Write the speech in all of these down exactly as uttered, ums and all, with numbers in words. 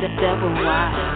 Double wide.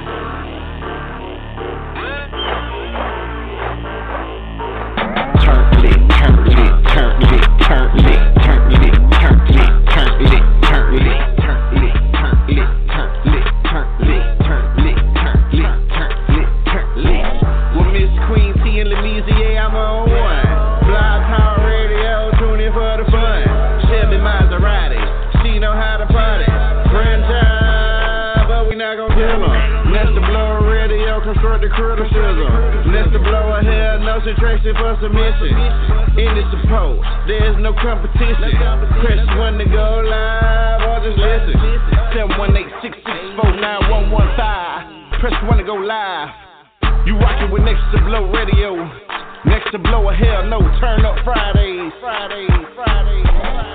Turn lit, turn lit, turn lit, turn lit, turn lit, turn lit, turn lit, turn lit, turn lit, turn lit, turn lit, turn lit, turn lit, turn lit, turn lit, turn lit. With Miss Queen T and Louisiana, I'm on one. Blog Talk Radio, tune in for the fun. Chevy Maserati, she know how to party. Franchise, but we not gon' kill them. Nesta Blower Radio, constructive criticism. Nesta Blower hair, no subtraction for submission. In the support, there's no competition. Press one to go live or just listen. seven one eight, six six four, nine one one five. Press one to go live. You rockin' with Next to Blow Radio. Next to Blow a hell no, turn up Fridays. Fridays, Fridays, Fridays.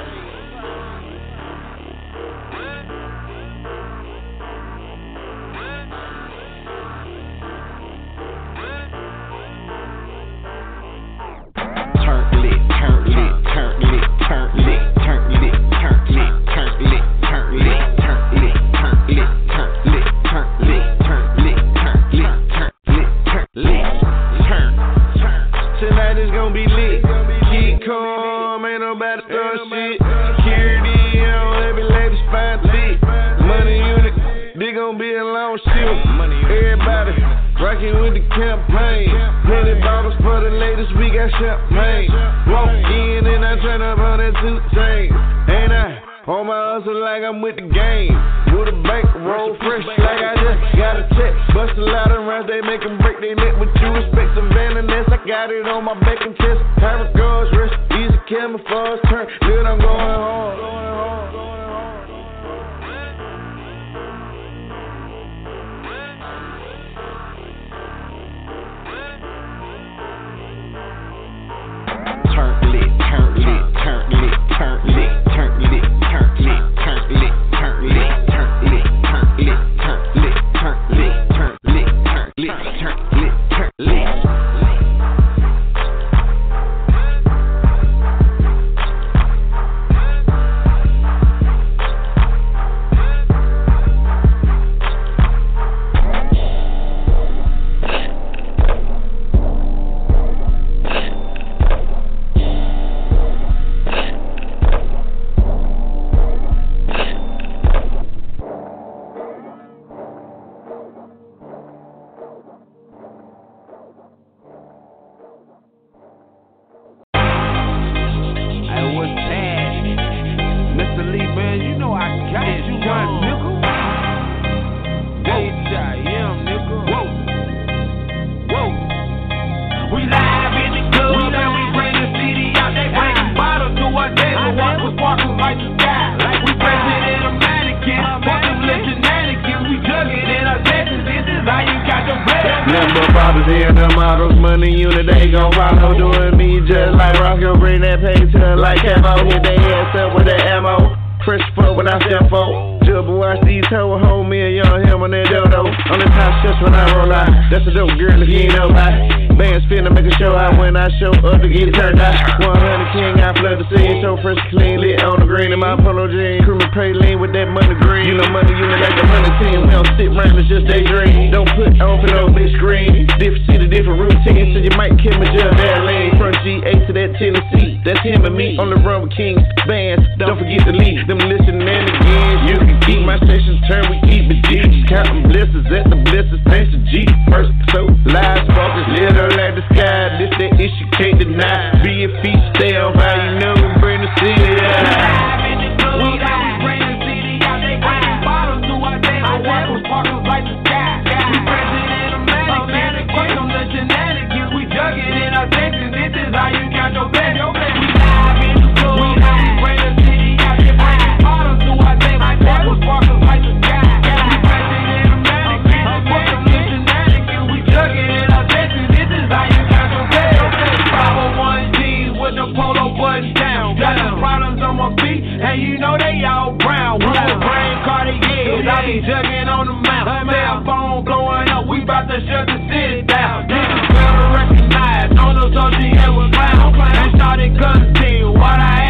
Turn lit, turn lit, turn lit, turn lit, turn lit, turn lit, turn lit, turn lit, turn lit, turn lit, turn lit, turn lit, turn lit, turn lit, turn lit, turn lit, turn, turn. Tonight is gonna be lit. Keep calm, ain't nobody throw shit. Security on every lady spine thick. Money unit, they gon' be a long shift. Everybody rockin' with the campaign. Plenty bottles for the latest, we got champagne. Walk in and I turn up on that two chain. Ain't I on my hustle like I'm with the game. With a bank roll fresh like I just got a check. Bust a lot of rounds, they make them break their neck. With you respect some vanity, I got it on my back and chest. Time goes rest, easy camouflage turn. Good, I'm going hard. Turn lit, turn lit, turn lit, turn lit, turn lit, turn lit, turn lit, turn lit, turn lit, turn lit, turn lit, turn lit, turn lit, turn lit, turn lit, turn lit.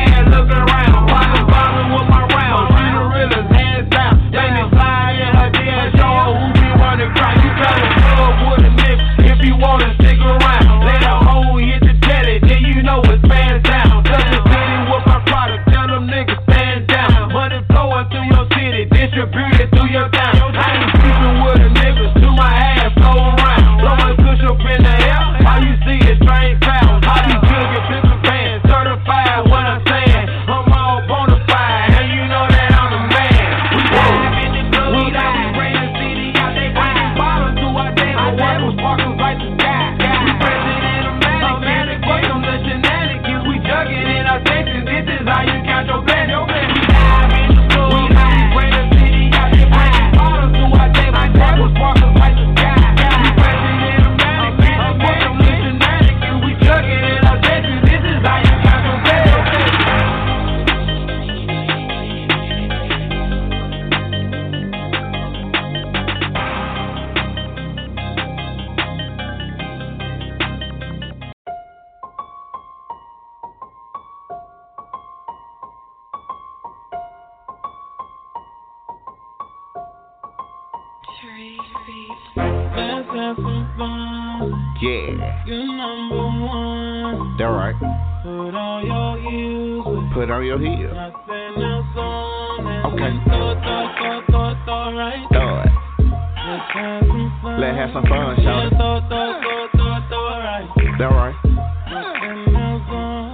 Looking around, pocket bottle with my rounds. She the realest, hands down. They be flying in her D Let's have some fun. Yeah. You're number one. That right. Put on your heels. With Put on your heels. nothing else on. And Okay. throw, throw, throw, throw, throw, right. Throw it. Let's have some fun. Let's have some fun, Yeah, shout it. throw, throw, throw, throw, throw, right. That right. Nothing else on.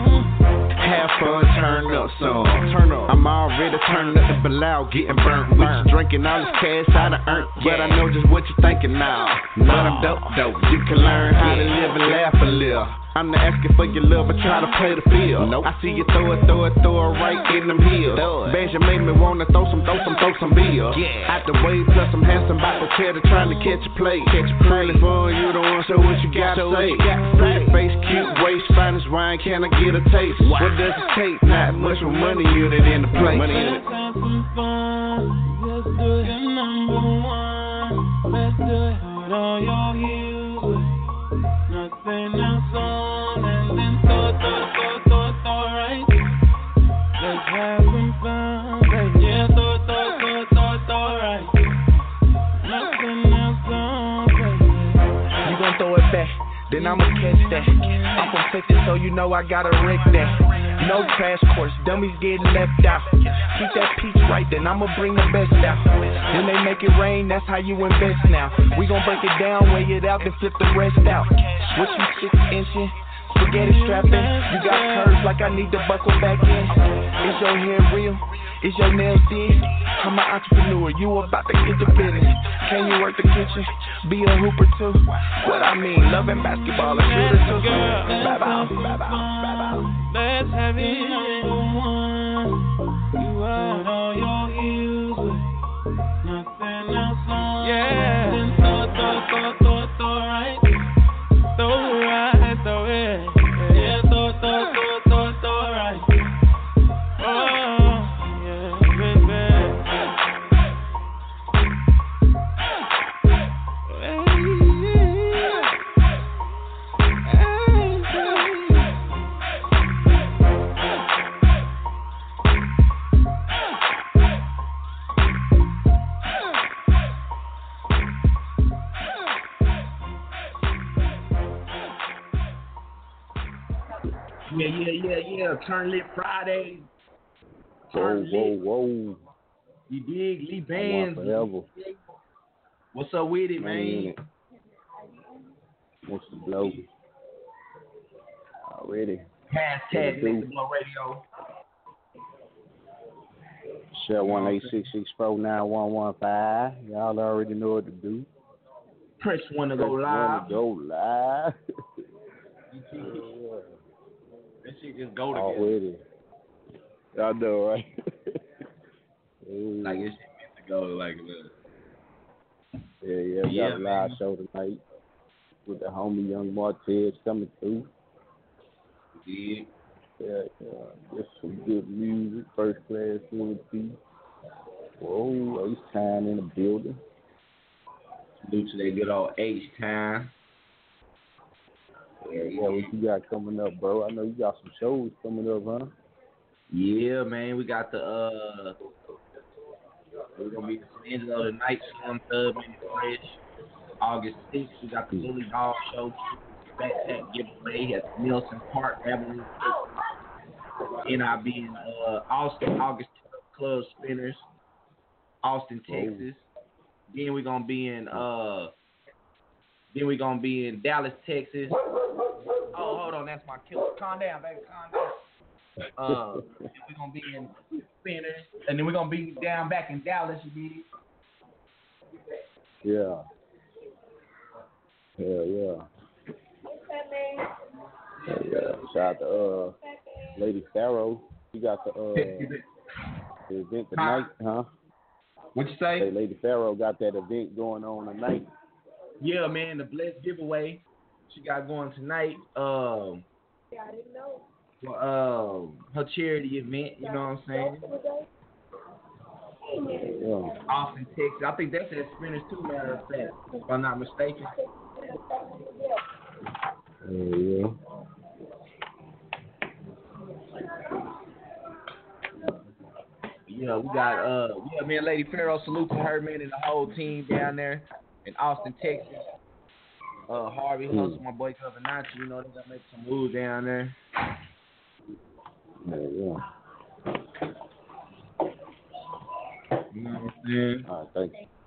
Have fun, turn up some. Turn up. I'm already turned up to Bilal, getting burnt. We just drinking all this cash I done earned. But I know just what you thinking now. But I'm dope, dope. You can learn how to live and laugh a little. I'm not asking for your love, but try to play the field. Nope. I see you throw it, throw it, throw it right in them heels. Banjo made me wanna throw some, throw some, throw some bills. Yeah. Out the way, plus I'm handsome, about to tear to trying to catch a play. Catch a play. Fun, you don't want, so what you got to say? Pretty face, cute waist, finest wine, can I get a taste? Wow. What does it take? Not much more money in it in the place. Money in it. Let's have some fun. Let's do it. You're number one. Let's do it. Put on your heels. With nothing else on. And then throw, throw, throw, throw, throw, right. Let's have some fun, baby. Yeah, throw, throw, throw, throw, throw, right. Nothing else on, baby. You gon' throw it back, then I'ma catch that. I'm from Texas, so you know I gotta wreck that. No crash course, dummies getting left out. Keep that peach right, then I'ma bring the best out. When they make it rain, that's how you invest now. We gon' break it down, weigh it out, then flip the rest out. What you six inching? Spaghetti strapping, you got curves like I need to buckle back in. Is your hair real? Is your nails did? I'm an entrepreneur, you about to get the business. Can you work the kitchen? Be a hooper too? What I mean, loving basketball and shooter too. Bye bye, bye bye, bye bye. Let's have it number one. You out on your heels with nothing else on. Yeah. Then throw, throw, throw, throw, throw, right. Throw it right, throw it. Yeah, throw, throw, throw, throw, throw, right. Oh, yeah, baby. Yeah, yeah, yeah, yeah. Turn Lit Friday. Turn Whoa, Lit. whoa, whoa. You dig? Lee I want Bands. forever. What's up with it, Man, man? wants to blow. Already. Hashtag do. Nigga Blow Radio. Share one eight six six four nine one one five. Y'all already know what to do. Press one to go Press live. one to go live. That shit just go together. Already. Y'all know, right? Like it's meant to go like this. Yeah, yeah, we Yeah, got a live show tonight with the homie Young Martez coming through. Yeah. Yeah, yeah. Just some good music, first class food tea. Whoa, H-Time in the building. Salute to that good old H-Time. Yeah, yeah, what you got coming up, bro? I know you got some shows coming up, huh? Yeah, man, we got the uh we're gonna be the San Angelo tonight, Slum Thug, Mini Fresh. August sixth, we got the Bully Dog Show, Backpack Giveaway at Nelson Park Avenue. N I B in uh, Austin, August tenth, Club Spinners, Austin, Texas. Then we're gonna be in uh then we're gonna be in Dallas, Texas. Oh, hold on, that's my killer. Calm down, baby, calm down. Uh, then we're gonna be in Spinners, and then we're gonna be down back in Dallas. You dig? Yeah. Yeah, yeah. Yeah, yeah. Shout out to uh, Lady Pharaoh. She got the uh, the event tonight, huh? What you say? Hey, Lady Pharaoh got that event going on tonight. Yeah, man, the Blessed Giveaway she got going tonight. Um, well, um, her charity event. You know what I'm saying? Yeah. Austin, Texas. I think that's at Spinners too, matter of fact, if I'm not mistaken. Yeah, yeah. Yeah, we got uh yeah, man, Lady Pharaoh, salute to her, man, and the whole team down there in Austin, Texas. Uh Harvey Mm. Hustle, my boy Covenant, you know, they gotta make some moves down there. Yeah, yeah. You know what I'm saying? All right, thank you.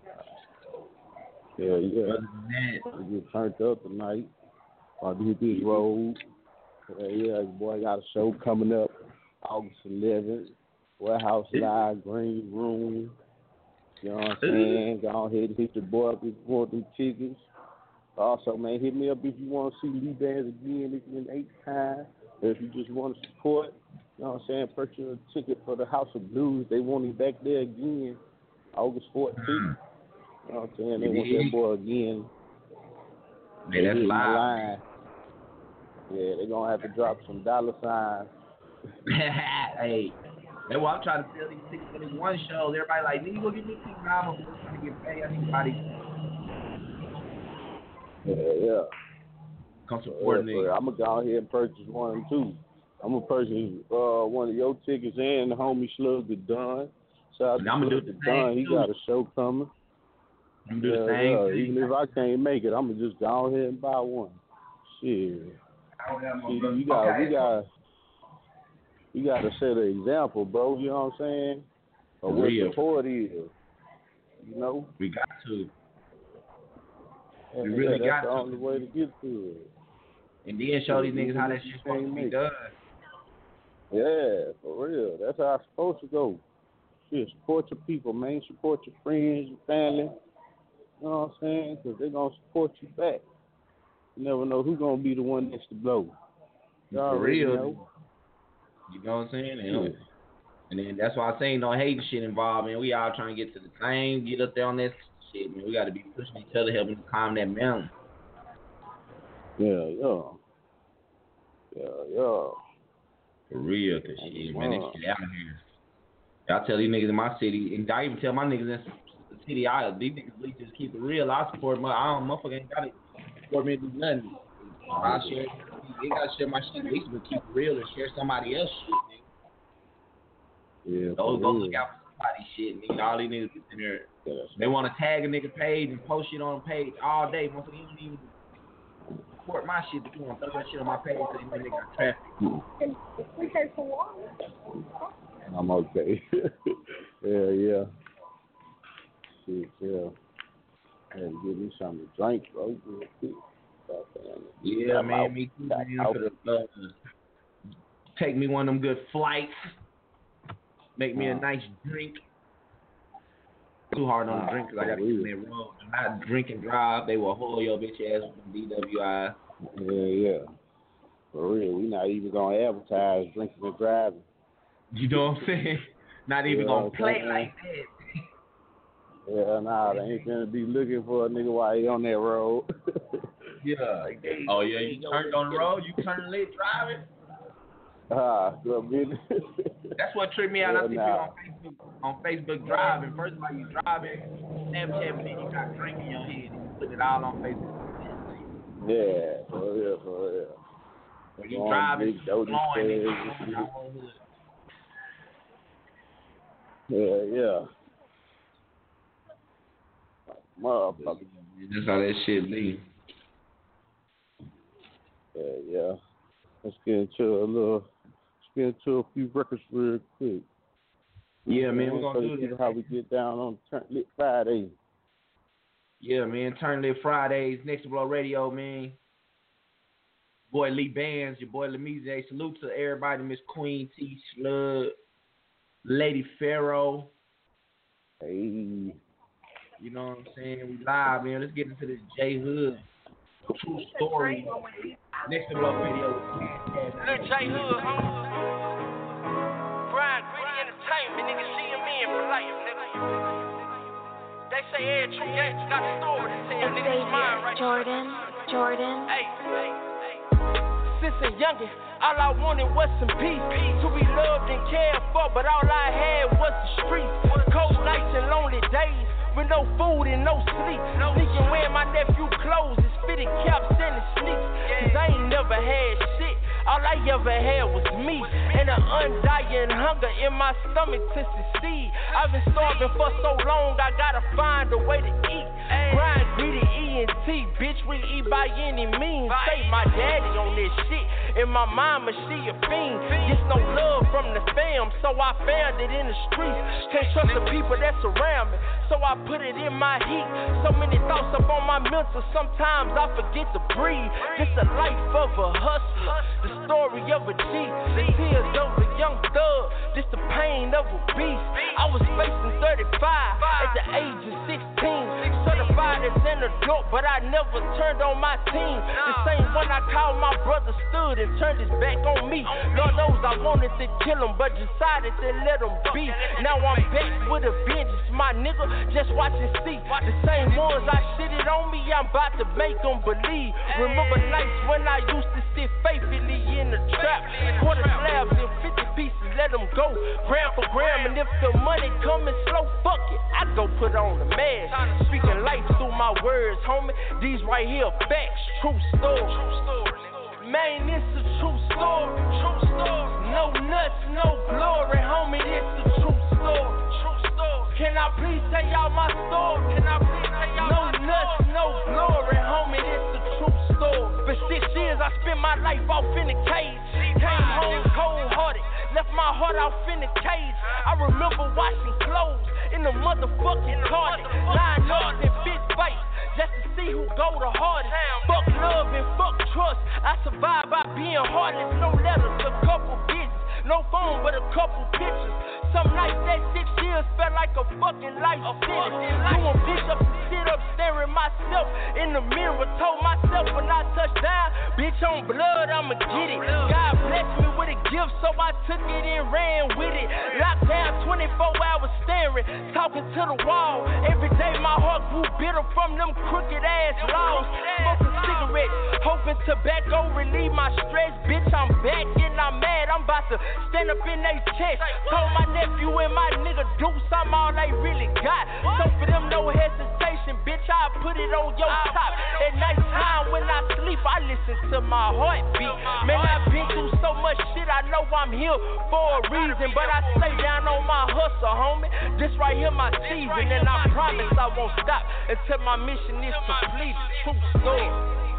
Yeah, yeah. Other than that, We get turned up tonight. I do this road. Yeah, yeah, boy, got a show coming up August eleventh. Warehouse Live, Green Room. You know what I'm saying? Go ahead and hit your boy up if you want them tickets. Also, man, hit me up if you want to see Lee Bands again. It's been eight times. If you just want to support, you know what I'm saying, purchase a ticket for the House of Blues. They want him back there again August fourteenth. You know what I'm saying? They want that boy again. man, that's They live. line. Yeah, they're going to have to drop some dollar signs. Hey, that's what I'm trying to tell these six twenty-one shows. Everybody like, nigga, go get me two dollars. I'm trying to get paid. I need somebody Yeah, yeah. come support yeah, niggas. I'm going to go ahead and purchase one, too. I'm going to purchase uh, one of your tickets and the homie Slug the Don. Shout out And to I'm gonna Slug do the the same, Don. He too. got a show coming. I'm gonna do Yeah, the same yeah. thing. Even if I can't make it, I'm going to just go ahead and buy one. Shit. See, you got, Okay. we got, you got to set an example, bro. You know what I'm saying? Of what Real. support is. You know? We got to. And We really yeah, got that's the to. only way to get to it. And then show these niggas how that shit's supposed to be done. Yeah, for real. That's how it's supposed to go. Shit, support your people, man. Support your friends, your family. You know what I'm saying? Because they're going to support you back. You never know who's going to be the one that's to blow. You For already real. know. You know what I'm saying? And, Yeah. and then that's why I say no hating shit involved, man. We all trying to get to the same, get up there on that shit, man. We got to be pushing each other, helping to climb that mountain. Yeah, yeah. Yeah, yeah. For real, cause shit, man, Wow. this shit out here. I tell these niggas in my city, and I even tell my niggas in the city, I these niggas really just keep it real. I support my, I don't, motherfucker ain't gotta support me to do nothing. I share, they gotta share my shit. At least we keep it real and share somebody else's shit, nigga. Yeah, Go, for go real. look out for somebody's shit, nigga. All these niggas in there, Yeah, they want to tag a nigga page and post shit on the page all day. Motherfucker, you don't even support my shit, but you want to throw that shit on my page because you know they got traffic. I'm okay. yeah, yeah. Shit, yeah. I had to give me something to drink, bro. Real quick. Yeah, I'm man, out. me too, Got man. out. For the, uh, take me one of them good flights. Make me a Uh. nice drink. Too hard on the Uh, drink because I got to for get real. in that road. Do not drink and drive. They will haul your bitch ass with D W I. Yeah, yeah. For real. We not even going to advertise drinking and driving. You know what I'm saying? Not even Yeah, going to play okay. like that. Yeah, nah, they ain't gonna be looking for a nigga while he on that road. Yeah. Oh, yeah, you turned on the road? You turned late driving? Ah, good business. That's what tripped me out. Yeah, I think nah. you on Facebook, on Facebook driving. First of all, you driving, Snapchat, and then you got drink in your head and you put it all on Facebook. Yeah, for real, for real. When you Going driving, big Doty blowing, stairs and and blowing shit. the whole hood. Yeah, yeah. Motherfucker. That's how that shit be. Yeah, yeah. Let's get into a little, let's get into a few records real quick. Yeah, man, we're So gonna you do see this. how we get down on Turn Lit Friday. Yeah, man, Turn Lit Fridays, Next to Blow Radio, man. Boy Lee Bands, your boy Lamize. Salute to everybody, Miss Queen T, Slug, Lady Pharaoh. Hey. You know what I'm saying? We live, man. Let's get into this J Hood true story. Next to Blow Radio. Lil J Hood, homie. Brian Gritty Entertainment, nigga, C M N for life, nigga. They say every true gangster got a story to tell, nigga. It's mine right Jordan, Jordan. Hey, hey, hey. Since a youngin', all I wanted was some peace. To be loved and cared for, but all I had was the streets. Cold nights and lonely days, with no food and no sleep. Sneaking wearing my nephew clothes, his fitted caps and his sneaks. Cause I ain't never had shit. All I ever had was me and an undying hunger in my stomach to succeed. I've been starving for so long, I gotta find a way to eat. Grind, greedy, E and T, bitch, we eat by any means. Say my daddy on this shit, and my mama, she a fiend. Gets no love from the fam, so I found it in the streets. Can't trust the people that surround me, so I put it in my heat. So many thoughts up on my mental, sometimes I forget to breathe. This the life of a hustler, the story of a G, the tears of a young thug, this the pain of a beast. I was facing thirty-five at the age of sixteen, certified as an adult, but I never turned on my team. The same one I called my brother stood and turned his back on me. Lord knows I wanted to kill him, but decided to let him be. Now I'm back with a vengeance, my nigga, just watch and see. The same ones I shitted on me, I'm about to make them believe. Remember nights when I used to sit faithfully in the trap, quarter slabs and fifty pieces, let them go, gram for gram, and if the money coming slow, fuck it, I go put on the mask. Speaking life through my words, homie, these right here facts, true story. Man, it's a true story. True story. No nuts, no glory, homie, it's a true story. True story. Can I please tell y'all my story? Can I please tell y'all no my nuts, story? No glory, homie, it's a true story. For six years I spent my life off in the cage. Came home cold-hearted, left my heart off in the cage. I remember washing clothes in the motherfucking closet, lying up in fist fights just to see who go the hardest. Fuck love and fuck trust, I survived by being heartless. No letters, a couple digits, no phone but a couple pictures. Some nights that six years felt like a fucking life sentence. Doing push-ups and sit-ups, staring myself in the mirror. Told myself when I touch down, bitch on blood, I'ma get it. God blessed me with a gift, so I took it and ran with it. Locked down twenty-four hours staring, talking to the wall. Every day my heart grew bitter from them crooked ass laws. Smoking cigarettes, hoping tobacco relieve my stress. Bitch, I'm back and I'm mad, I'm about to stand up in they chest. Told my nephew and my nigga Deuce I'm all they really got. So for them no hesitation, bitch, I put it on your top. At night time when I sleep, I listen to my heartbeat. Man, I've been through so much shit, I know I'm here for a reason. But I stay down on my hustle, homie. This right here my season, and I promise I won't stop until my mission is completed. True story.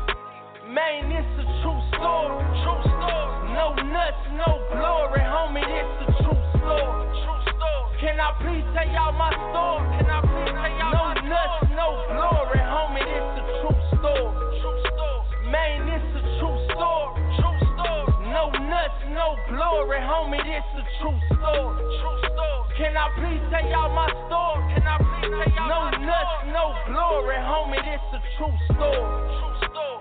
Man, it's a true story. True story. No nuts, no glory, homie, it's a true story. True story. Can I please tell y'all my story? Can I please tell y'all no my nuts, story? No glory, homie, it's a true story. True story. Man, it's a true story. True story. No nuts, no glory, homie, it's a true story. True story. Can I please tell y'all my story? Can I please tell y'all no my nuts, story? No glory, homie, it's a true story. True story.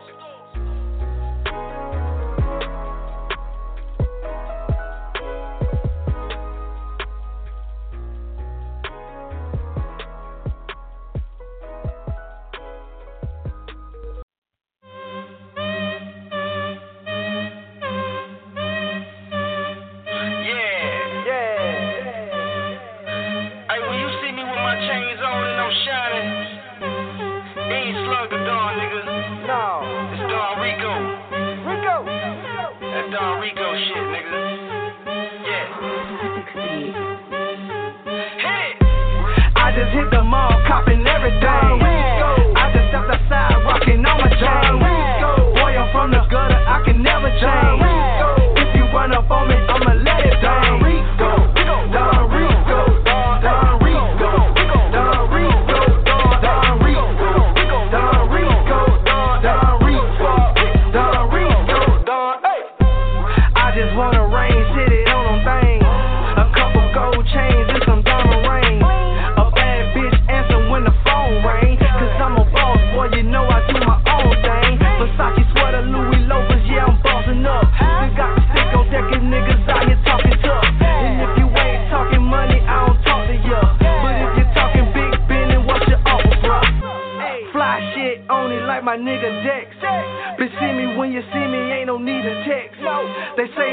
Hit the mall, copping everything. I just stepped outside, rocking on my chain. Boy, I'm from the gutter, I can never change. If you run up on me, I'ma let it down. Rico, Don Rico, Don Rico, Don Rico, Don Rico, Don Rico, Don Rico, Don Rico, Don. I just wanna rain, sit it on them things. A couple gold chains and some diamond rings. When the phone ring, cause I'm a boss, boy, you know I do my own thing. Versace sweater, Louis loafers, yeah, I'm bossing up. Still got the stick on deck and niggas out here talking tough. And if you ain't talking money, I don't talk to ya. But if you're talking big Benny, what's your offer, bruh? Fly shit on it like my nigga Dex. Bitch, see me when you see me, ain't no need to text. They say a nigga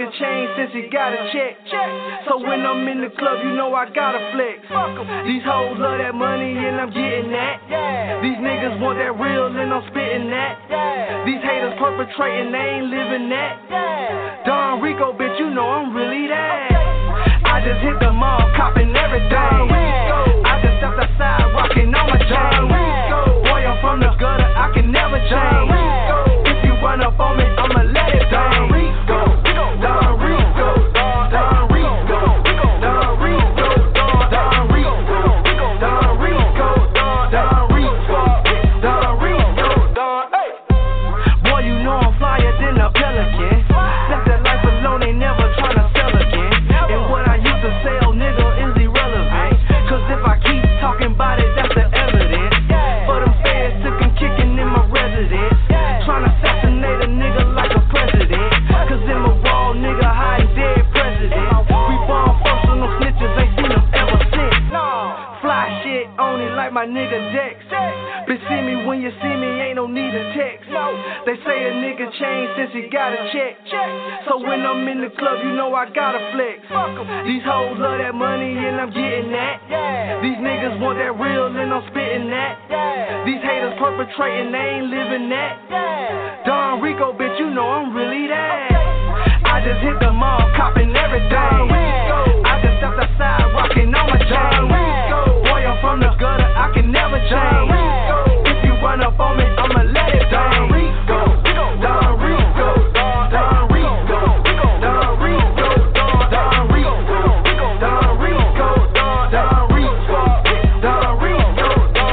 nigga change since he got a check. So when I'm in the club, you know I gotta flex. These hoes love that money and I'm getting that. These niggas want that real and I'm spitting that. These haters perpetrating, they ain't living that. Don Rico, bitch, you know I'm really that. I just hit the mall, copping everything. I just stepped outside, rocking on my chain. Boy, I'm from the gutter, I can never change. If you run up on me, I'ma let it bang. Don Rico, Don Rico, Don Rico, Don Rico, Don Rico, Don Rico, Don Rico, Don. Boy, you know I'm flyer than a pelican. Left that life alone, they never tryna sell again. And what I used to sell, nigga, is irrelevant. Cause if I keep talking about it, that's the evidence. For them feds took and kicking in my residence. Tryna assassinate a nigga like a president. Cause in my wall, nigga, hiding dead president. We born first on them snitches, ain't seen them ever since. Fly shit only like my nigga Dex. Bitch, see me when you see me, ain't no need to text. They say a nigga changed since he got a check. So when I'm in the club, you know I gotta flex. These hoes love that money and I'm getting that. These niggas want that real and I'm spitting that. These haters perpetrating, they ain't living that. Don Rico, bitch, you know I'm really that. I just hit the mall, copping everything. I just stepped outside, rocking on my chain. Boy, I'm from the gutter, I can never change. If you run up on me, I'ma let it bang. Don Rico, Don Rico, Don Rico, Don Rico, Don Rico, Don Rico, Don Rico, Don Rico,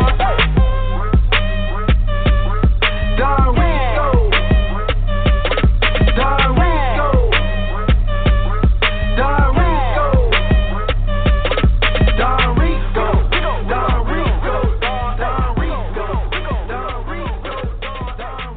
Don Rico, Don Rico, Don Rico, Don Rico, Don Rico, Don Rico, Don Rico, Don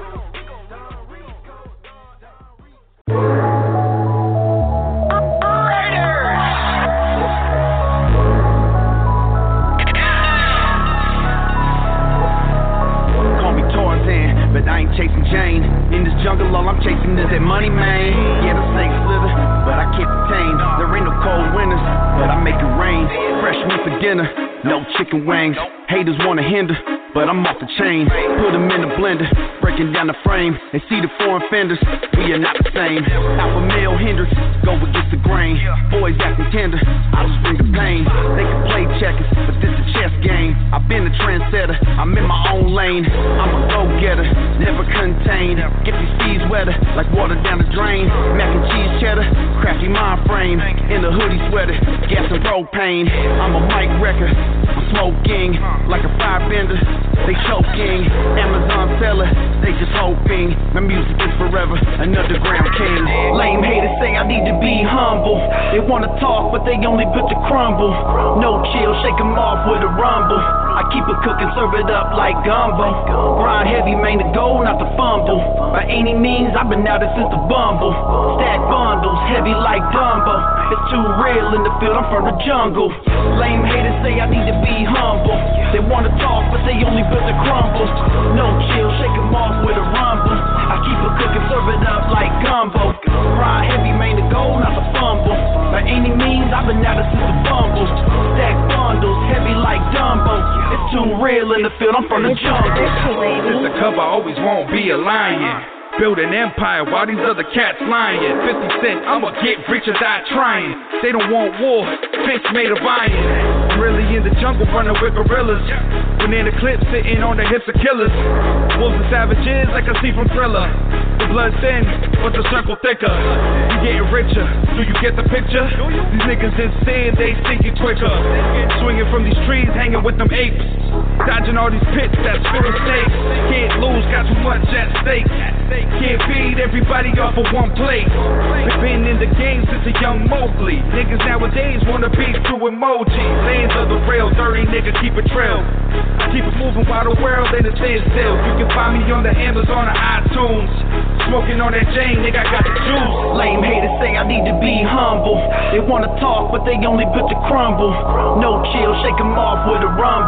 Call me Tarzan, but I ain't chasing Jane. In this jungle, all I'm chasing is that money, man. Yeah, the snakes slither, but I keep it tame. There ain't no cold winters, but I make it rain. Fresh meat for dinner, no chicken wings. Haters wanna hinder, but I'm off the chain. Put them in the blender, breaking down the frame. And see the foreign fenders, we are not the same. Alpha male hinders, go against the grain. Boys acting tender, I just bring the pain. They can play checkers, but this a chess game. I've been a trendsetter, I'm in my own lane. I'm a go-getter, never contained. Get these seeds wetter, like water down the drain. Mac and cheese cheddar, crafty mind frame. In a hoodie sweater, gas and propane. I'm a mic wrecker, I'm smoking like a fire bender. They choking, Amazon seller, they just hoping. My music is forever, an underground king. Lame haters say I need to be humble. They wanna talk, but they only built to crumble. No chill, shake them off with a rumble. I keep it cooking, serve it up like gumbo. Grind heavy, man, the goal, not the fumble. By any means, I've been out since the bumble. Stack bundles, heavy like Dumbo. It's too real in the field, I'm from the jungle. Lame haters say I need to be humble. They wanna talk, but they only built to crumble. No chill, shake them off with a rumble. I keep it cooking, serve it up like gumbo. Grind heavy, man, the goal, not the fumble. By any means, I've been out since the bumble. Stack bundles, heavy like Dumbo. It's too real in the field, I'm from the jungle. Since the cover, I always won't be a lion. Build an empire while these other cats lying. fifty cent, I'ma get rich or die trying. They don't want war, fist made of iron. I'm really in the jungle running with gorillas. Banana clips sitting on the hips of killers. Wolves and savages like I see from Thriller. The blood thin, but the circle thicker. You getting richer, do you get the picture? These niggas is sin, they sinking quicker. Swinging from these trees, hanging with them apes. Dodging all these pits that's full of snakes. Can't lose, got too much at stake. Can't feed everybody off of one plate. Been in the game since a young Mowgli. Niggas nowadays wanna be through emoji. Lands of the real, dirty nigga, keep it trail. Keep it moving while the world ain't a standstill. You can find me on the Amazon or iTunes. Smoking on that Jane, nigga, I got the juice. Lame haters say I need to be humble. They wanna talk, but they only built to crumble. No chill, shake them off with a rumble.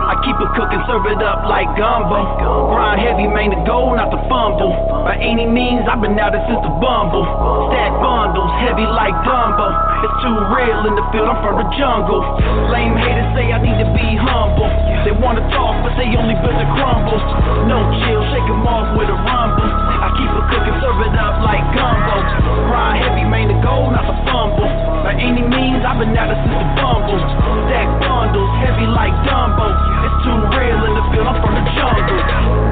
I keep it cooking, serve it up like gumbo. Grind heavy, man, the goal, not the fumble. By any means, I've been out there since the bumble. Stack bundles, heavy like Dumbo. It's too real in the field, I'm from the jungle. Lame haters say I need to be humble. They wanna talk, but they only build to crumble. No chill, shake 'em off with a rumble. I keep it cooking, serve it up like gumbo. Grind heavy, man, the goal, not the fumble. By any means, I've been out there since the bumble. Stack bundles, heavy like Dumbo. It's too real in the field, I'm from the jungle.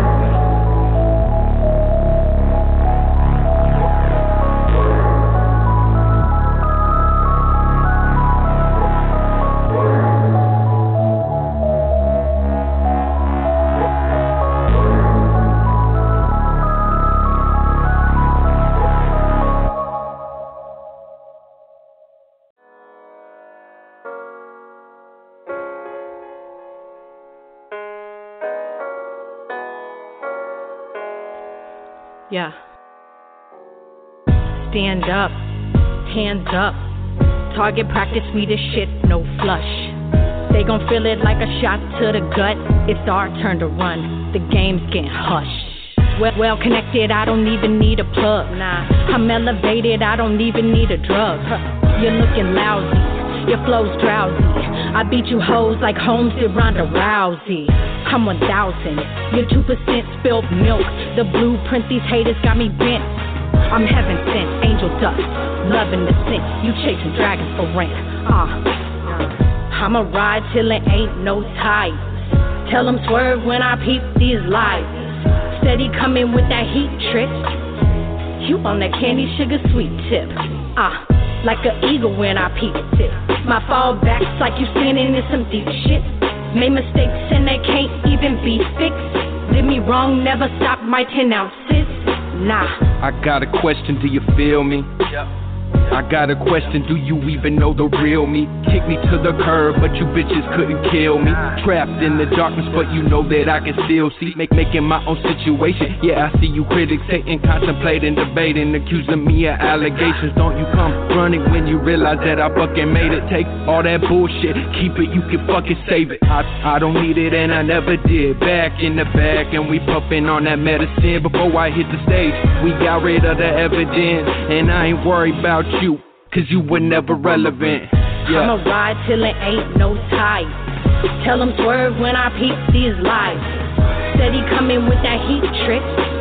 Yeah. Stand up, hands up. Target practice, we the shit, no flush. They gon' feel it like a shot to the gut. It's our turn to run, the game's getting hushed. Well, well connected, I don't even need a plug. Nah, I'm elevated, I don't even need a drug. You're looking lousy, your flow's drowsy. I beat you hoes like Holmes did Ronda Rousey. I'm one thousand, you're two percent spilled milk. The blueprint, these haters got me bent. I'm heaven sent, angel dust, loving the scent. You chasing dragons for rent. Ah, uh, I'ma ride till it ain't no tires. Tell them swerve when I peep these lies. Steady coming with that heat trip. You on that candy sugar sweet tip. Ah, like an eagle when I peep it. My fallback's like you standing in some deep shit. Made mistakes and they can't even be fixed. Did me wrong, never stopped my ten ounces. Nah. I got a question, do you feel me? Yep. I got a question, do you even know the real me? Kick me to the curb, but you bitches couldn't kill me. Trapped in the darkness, but you know that I can still see. Make Making my own situation. Yeah, I see you critics hating, contemplating, debating, accusing me of allegations. Don't you come running when you realize that I fucking made it. Take all that bullshit, keep it, you can fucking save it. I, I don't need it and I never did. Back in the back and we puffing on that medicine. Before I hit the stage, we got rid of the evidence. And I ain't worried about you, cause you were never relevant. Yeah. I'ma ride till it ain't no tires. Tell them swerve when I peep these lies. Steady coming with that heat trip.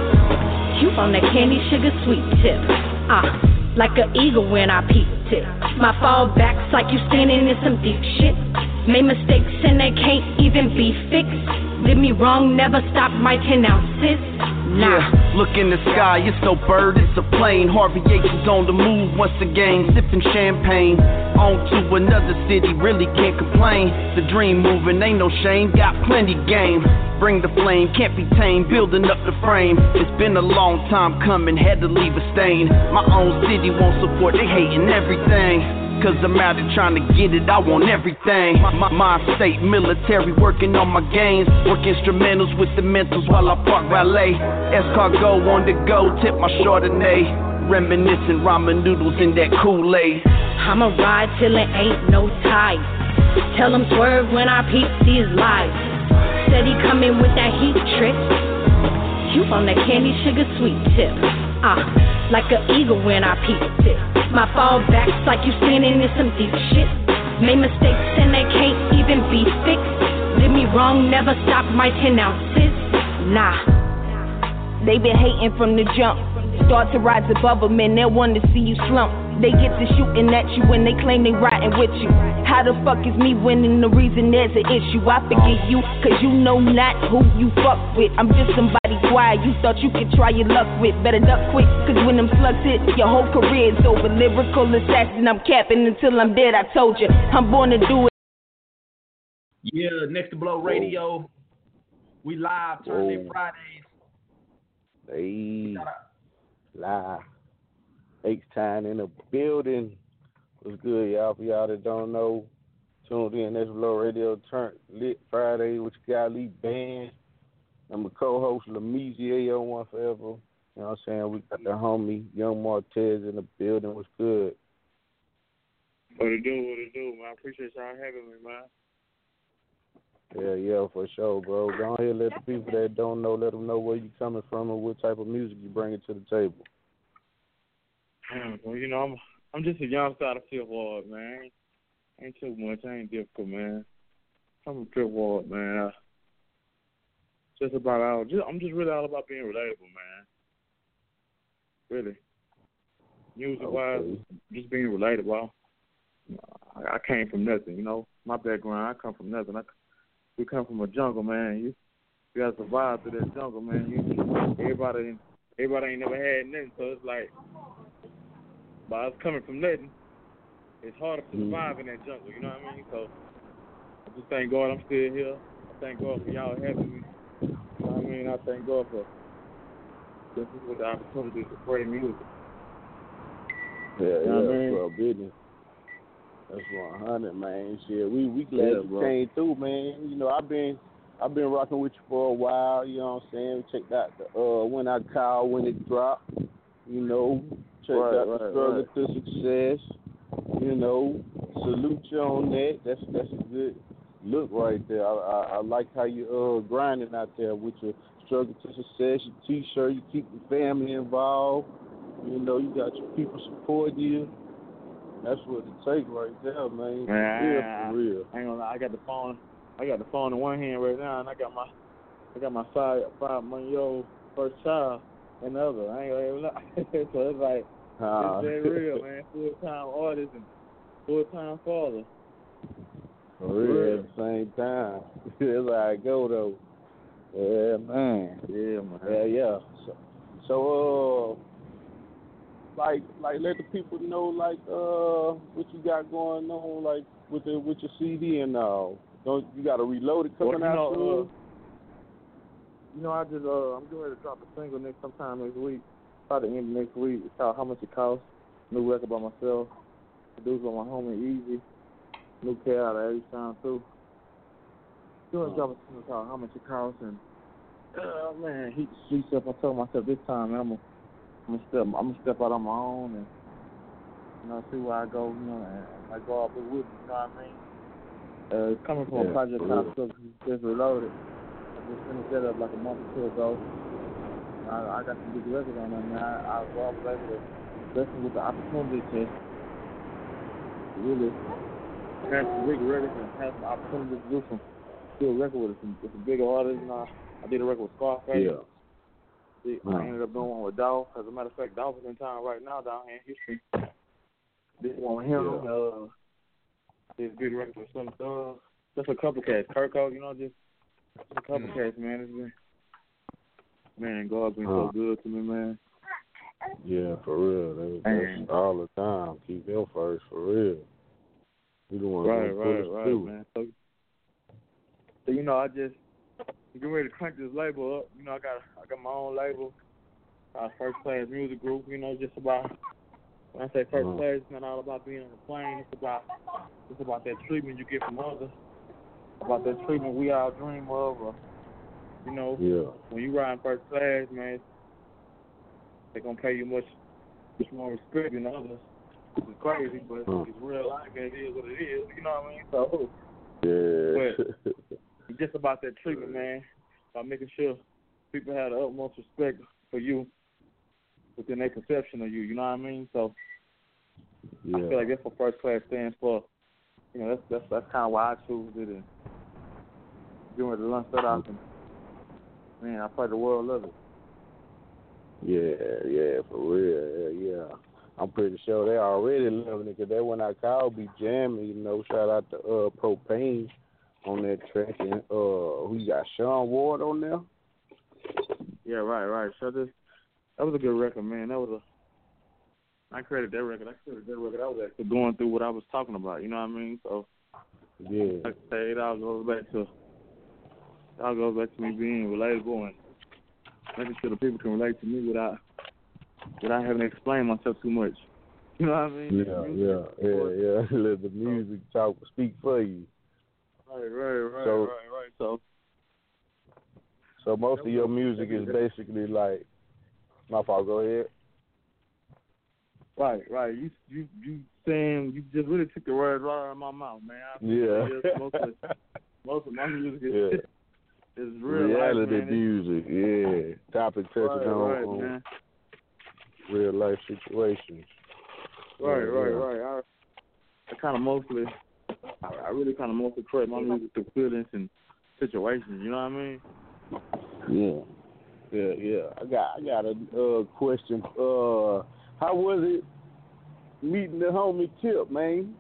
You on that candy sugar sweet tip. Ah, like an eagle when I peep it. My fallback's like you standing in some deep shit. Made mistakes and they can't even be fixed. Did me wrong, never stopped my ten ounces. Nah. Yeah, look in the sky, it's no bird, it's a plane. Harvey H is on the move once again, sipping champagne. On to another city, really can't complain. The dream moving, ain't no shame, got plenty game. Bring the flame, can't be tamed, building up the frame. It's been a long time coming, had to leave a stain. My own city won't support, they hating everything. Cause I'm out here trying to get it, I want everything. My, my mind state, military, working on my games. Work instrumentals with the mentals while I park valet. Escargot on the go, tip my Chardonnay. Reminiscing ramen noodles in that Kool-Aid. I'ma ride till it ain't no tires. Tell them swerve when I peep these lies. Steady coming with that heat trip. You on that candy sugar sweet tip. Ah, like an eagle when I peep it. My fallback's like you standing in some deep shit. Made mistakes and they can't even be fixed. Did me wrong, never stopped my ten ounces. Nah. They been hating from the jump. Start to rise above them and they'll want to see you slump. They get to shooting at you when they claim they riding with you. How the fuck is me winning the reason there's an issue? I forget you, cause you know not who you fuck with. I'm just somebody quiet you thought you could try your luck with. Better duck quick, cause when them slugs hit, your whole career is over. Lyrical assassin, I'm capping until I'm dead, I told you. I'm born to do it. Yeah, Next to Blow Radio. We live Thursday, Whoa. Fridays. Hey, live. H-Time in the building. What's good, y'all? For y'all that don't know, tuned in Next Blow Radio, turn lit Friday with your guy Lee Band. I'm a co-host Lameezy A O one Forever. You know what I'm saying? We got the homie Young Martez in the building. What's good? What it do, what it do, man. I appreciate y'all having me, man. Yeah, yeah, for sure, bro. Go ahead, let the people that don't know, let them know where you coming from and what type of music you bringing to the table. Mm, well, you know, I'm I'm just a young side of Fifth Ward, man. Ain't too much. I ain't difficult, man. I'm a Fifth Ward, man. Uh, just about all. Just, I'm just really all about being relatable, man. Really. Music-wise, okay. Just being relatable. I, I came from nothing, you know. My background, I come from nothing. I, we come from a jungle, man. You, you got to survive through that jungle, man. You, everybody, everybody ain't never had nothing, so it's like, by us coming from nothing, it's harder to survive in that jungle, you know what I mean? So, I just thank God I'm still here. I thank God for y'all having me. You know what I mean? I thank God for this is with the opportunity to play music. Yeah, you know yeah, I mean? bro, business. That's one hundred, man. Shit, we we glad yeah, you bro. came through, man. You know, I've been I've been rocking with you for a while. You know what I'm saying? We checked out the uh when I call when it dropped. You know, checked right, out right, the struggle right. to success. You know, salute you on that. That's that's a good look right there. I I, I like how you uh grinding out there with your struggle to success. Your T-shirt, you keep your family involved. You know, you got your people support you. That's what it takes right there, man. Man, real I, for real. I ain't gonna lie. I got the phone. I got the phone in one hand right now, and I got my, I got my five five month old first child in the other. I ain't gonna lie. So it's like uh, it's very real, man. Full time artist and full time father. For real, at the same time. That's how I go though. Yeah, man. Yeah, man. Yeah, yeah. So, so uh. Like, like, let the people know, like, uh, what you got going on, like, with the with your C D and all. Don't you got to reload it coming well, you out know, soon? uh, you know, I just uh, I'm getting ready to drop a single next sometime next week. Probably the end of next week. It's called How Much It Costs. New record by myself. Produced by my homie Easy. New cat out of H-Town too. Doing a drop a single called How Much It Costs, and oh uh, man, heat the streets up. I told myself this time, man, I'm gonna. I'm gonna step. I'm gonna step out on my own and you know see where I go. You know, and I go up with me. You know what I mean? Uh, coming from yeah, a project called Just Reloaded. I just finished that up like a month or two ago. I, I got some good records on that, man. I, I was able to listen with the opportunity to really have some big records and have some opportunity to do some good record with some with some bigger artists. You know, I did a record with Scarface. Yeah. I ended up doing one with Dolph. As a matter of fact, Dolph is in town right now down here in Houston. Did one with him. Yeah. Uh, did a big record with some uh, just a couple cats. Kirko, you know, just, just a couple mm. cats, man. It's been, man, God's been huh. so good to me, man. Yeah, for real. That, that's all the time. Keep him first, for real. You the one right, to right, push right, through. man. So, so, you know, I just get ready to crank this label up. You know, I got I got my own label, uh, First Class Music Group. You know, just about when I say first uh-huh. class, it's not all about being on the plane. It's about it's about that treatment you get from others, about that treatment we all dream of. Or, you know, yeah. when you ride in first class, man, they're gonna pay you much much more respect than others. Which is crazy, but huh. it's real life. And it is what it is. You know what I mean? So yeah. But it's just about that treatment, man. About making sure people have the utmost respect for you within their perception of you. You know what I mean? So yeah. I feel like that's what first class stands for. You know, that's that's that's kind of why I choose it. And getting ready to lunch that out, and man, I pray the world loves it. Yeah, yeah, for real. Yeah, yeah. I'm pretty sure they already loving it because that when I call be jamming. You know, shout out to uh Propane on that track, and uh, who you got? Sean Ward on there. Yeah, right, right. So this that was a good record, man. That was a I credit that record. I credit that record. I was actually going through what I was talking about. You know what I mean? So yeah, like I say, it all goes back to it all goes back to me being relatable and making sure the people can relate to me without without having to explain myself too much. You know what I mean? Yeah, yeah, yeah, yeah. Let the music talk, speak for you. Right, right, right, so, right, right. So, so most of your music is basically like, my fault. Go ahead. Right, right. You, you, you saying you just really took the words right out of my mouth, man. I yeah. Most of, most of, my music is, yeah. is real reality life, man. music. Yeah, topic touching right, on, right, on man. real life situations. Right, yeah, right, yeah. right. I, I kind of mostly, I, I really kind of mostly create my music through feelings and situations. You know what I mean? Yeah, yeah, yeah. I got, I got a uh, question. Uh, how was it meeting the homie Tip, man?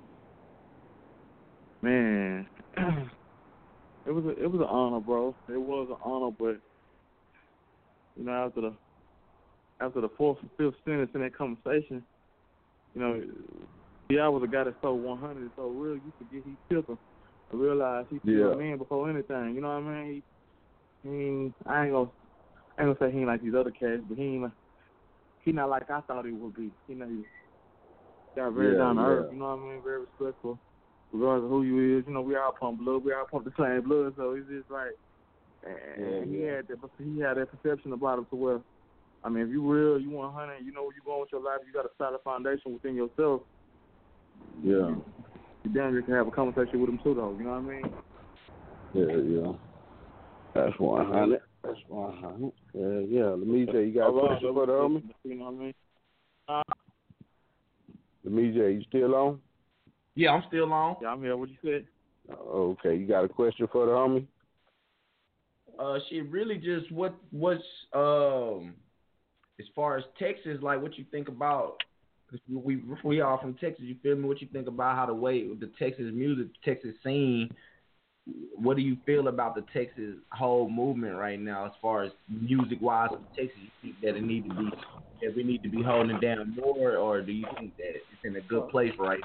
Man, it was a, it was an honor, bro. It was an honor, but you know, after the after the fourth or fifth sentence in that conversation, you know, yeah, I was a guy that sold one hundred, so real, you forget he tipped him. I realized he tipped Yeah. me in before anything. You know what I mean? He, he ain't, I ain't gonna, I ain't gonna say he ain't like these other cats, but he ain't, he not like I thought he would be. You know, he got very Yeah, down to yeah. earth. You know what I mean? Very respectful, regardless of who you is. You know, we all pump blood, we all pump the same blood, so it's just like, and Yeah, he yeah. had that, he had that perception about him to where, I mean, if you real, you one hundred, you know where you going with your life, you got a solid foundation within yourself. Yeah. You, you damn near can have a conversation with him too, though. You know what I mean? Yeah, yeah. That's one hundred. That's one hundred. Yeah, yeah. Let me say, you got a All right, question for the homie? You know what I mean? Uh, Let me say, you still on? Yeah, I'm still on. yeah, I'm here. What you said? Oh, okay, you got a question for the homie? Uh, shit, really just what what's um as far as Texas, like what you think about. We we are from Texas. You feel me? What you think about how the way the Texas music, Texas scene? What do you feel about the Texas whole movement right now, as far as music wise in Texas? You think that it need to be that we need to be holding it down more, or do you think that it's in a good place right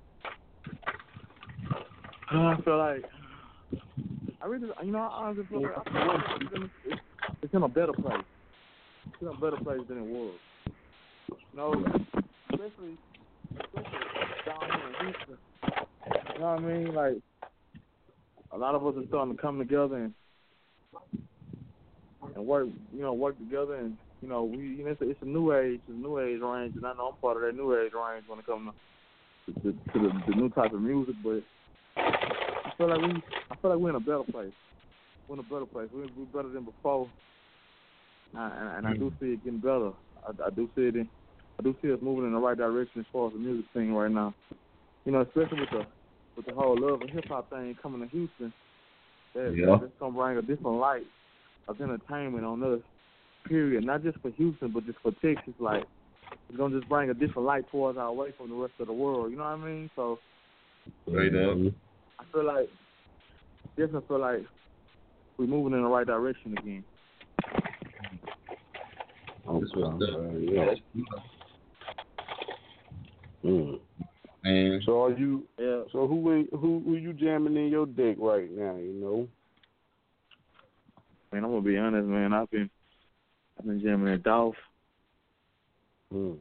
now? I feel like I really, you know, I honestly feel like I feel like it's, in, it's, it's in a better place. It's in a better place than it was. You know, especially, especially down here in Houston. You know what I mean? Like, a lot of us are starting to come together and and work, you know, work together, and you know, we, you know, it's a, it's a new age, it's a new age range, and I know I'm part of that new age range when it comes to, to, to the, the new type of music. But I feel like we, I feel like we're in a better place. We're in a better place. We're, we're better than before, and, and, and I do see it getting better. I, I do see it in, I do see us moving in the right direction as far as the music scene right now. You know, especially with the with the whole love and hip hop thing coming to Houston, that, Yeah. that's gonna bring a different light of entertainment on us. Period. Not just for Houston, but just for Texas. Like, it's gonna just bring a different light towards our way from the rest of the world. You know what I mean? So, Straight up. I feel like, definitely feel like we're moving in the right direction again. Okay. Uh, yeah. Mm. Man. So are you? Yeah. So who in- who who you jamming in your deck right now? You know. Man, I'm gonna be honest, man. I've been I've been jamming at Dolph. Mm.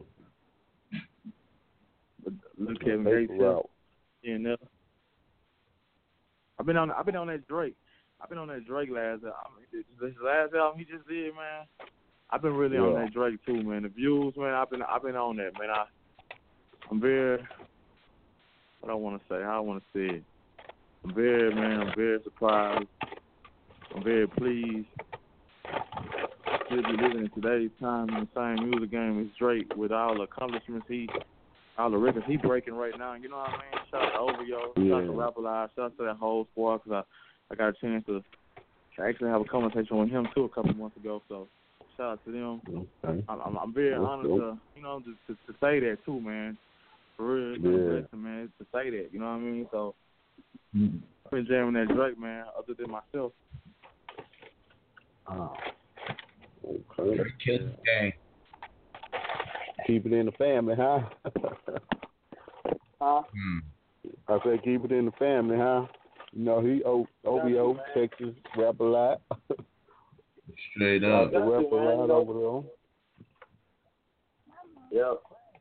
Look, Kevin Paper Gates. route. Yeah, no. I've been on I've been on that Drake. I've been on that Drake last album. I mean, this last album he just did, man. I've been really on Yeah. that Drake too, man. The views, man. I've been I've been on that, man. I I'm very what I want to say. How I want to say it. I'm very man. I'm very surprised. I'm very pleased to be living in today's time in the same music game as Drake with all the accomplishments he, all the records he breaking right now. You know what I mean? Shout out to Ovio, shout out to Yeah. Rap Alive, shout out to that whole squad, because I, I got a chance to, to actually have a conversation with him too a couple months ago. So shout out to them. Okay. I'm, I'm, I'm very That's honored dope. to, you know, to, to, to say that too, man. For real, it's been a Yeah. blessing, man, to say that. You know what I mean? So I've been jamming that Drake, man, other than myself. Ah. Okay. Kill the game. Keep it in the family, huh? Huh? Hmm. I said keep it in the family, huh? You know, he O V O, Texas, rap a lot. Straight Got up. the rap a lot over Yep.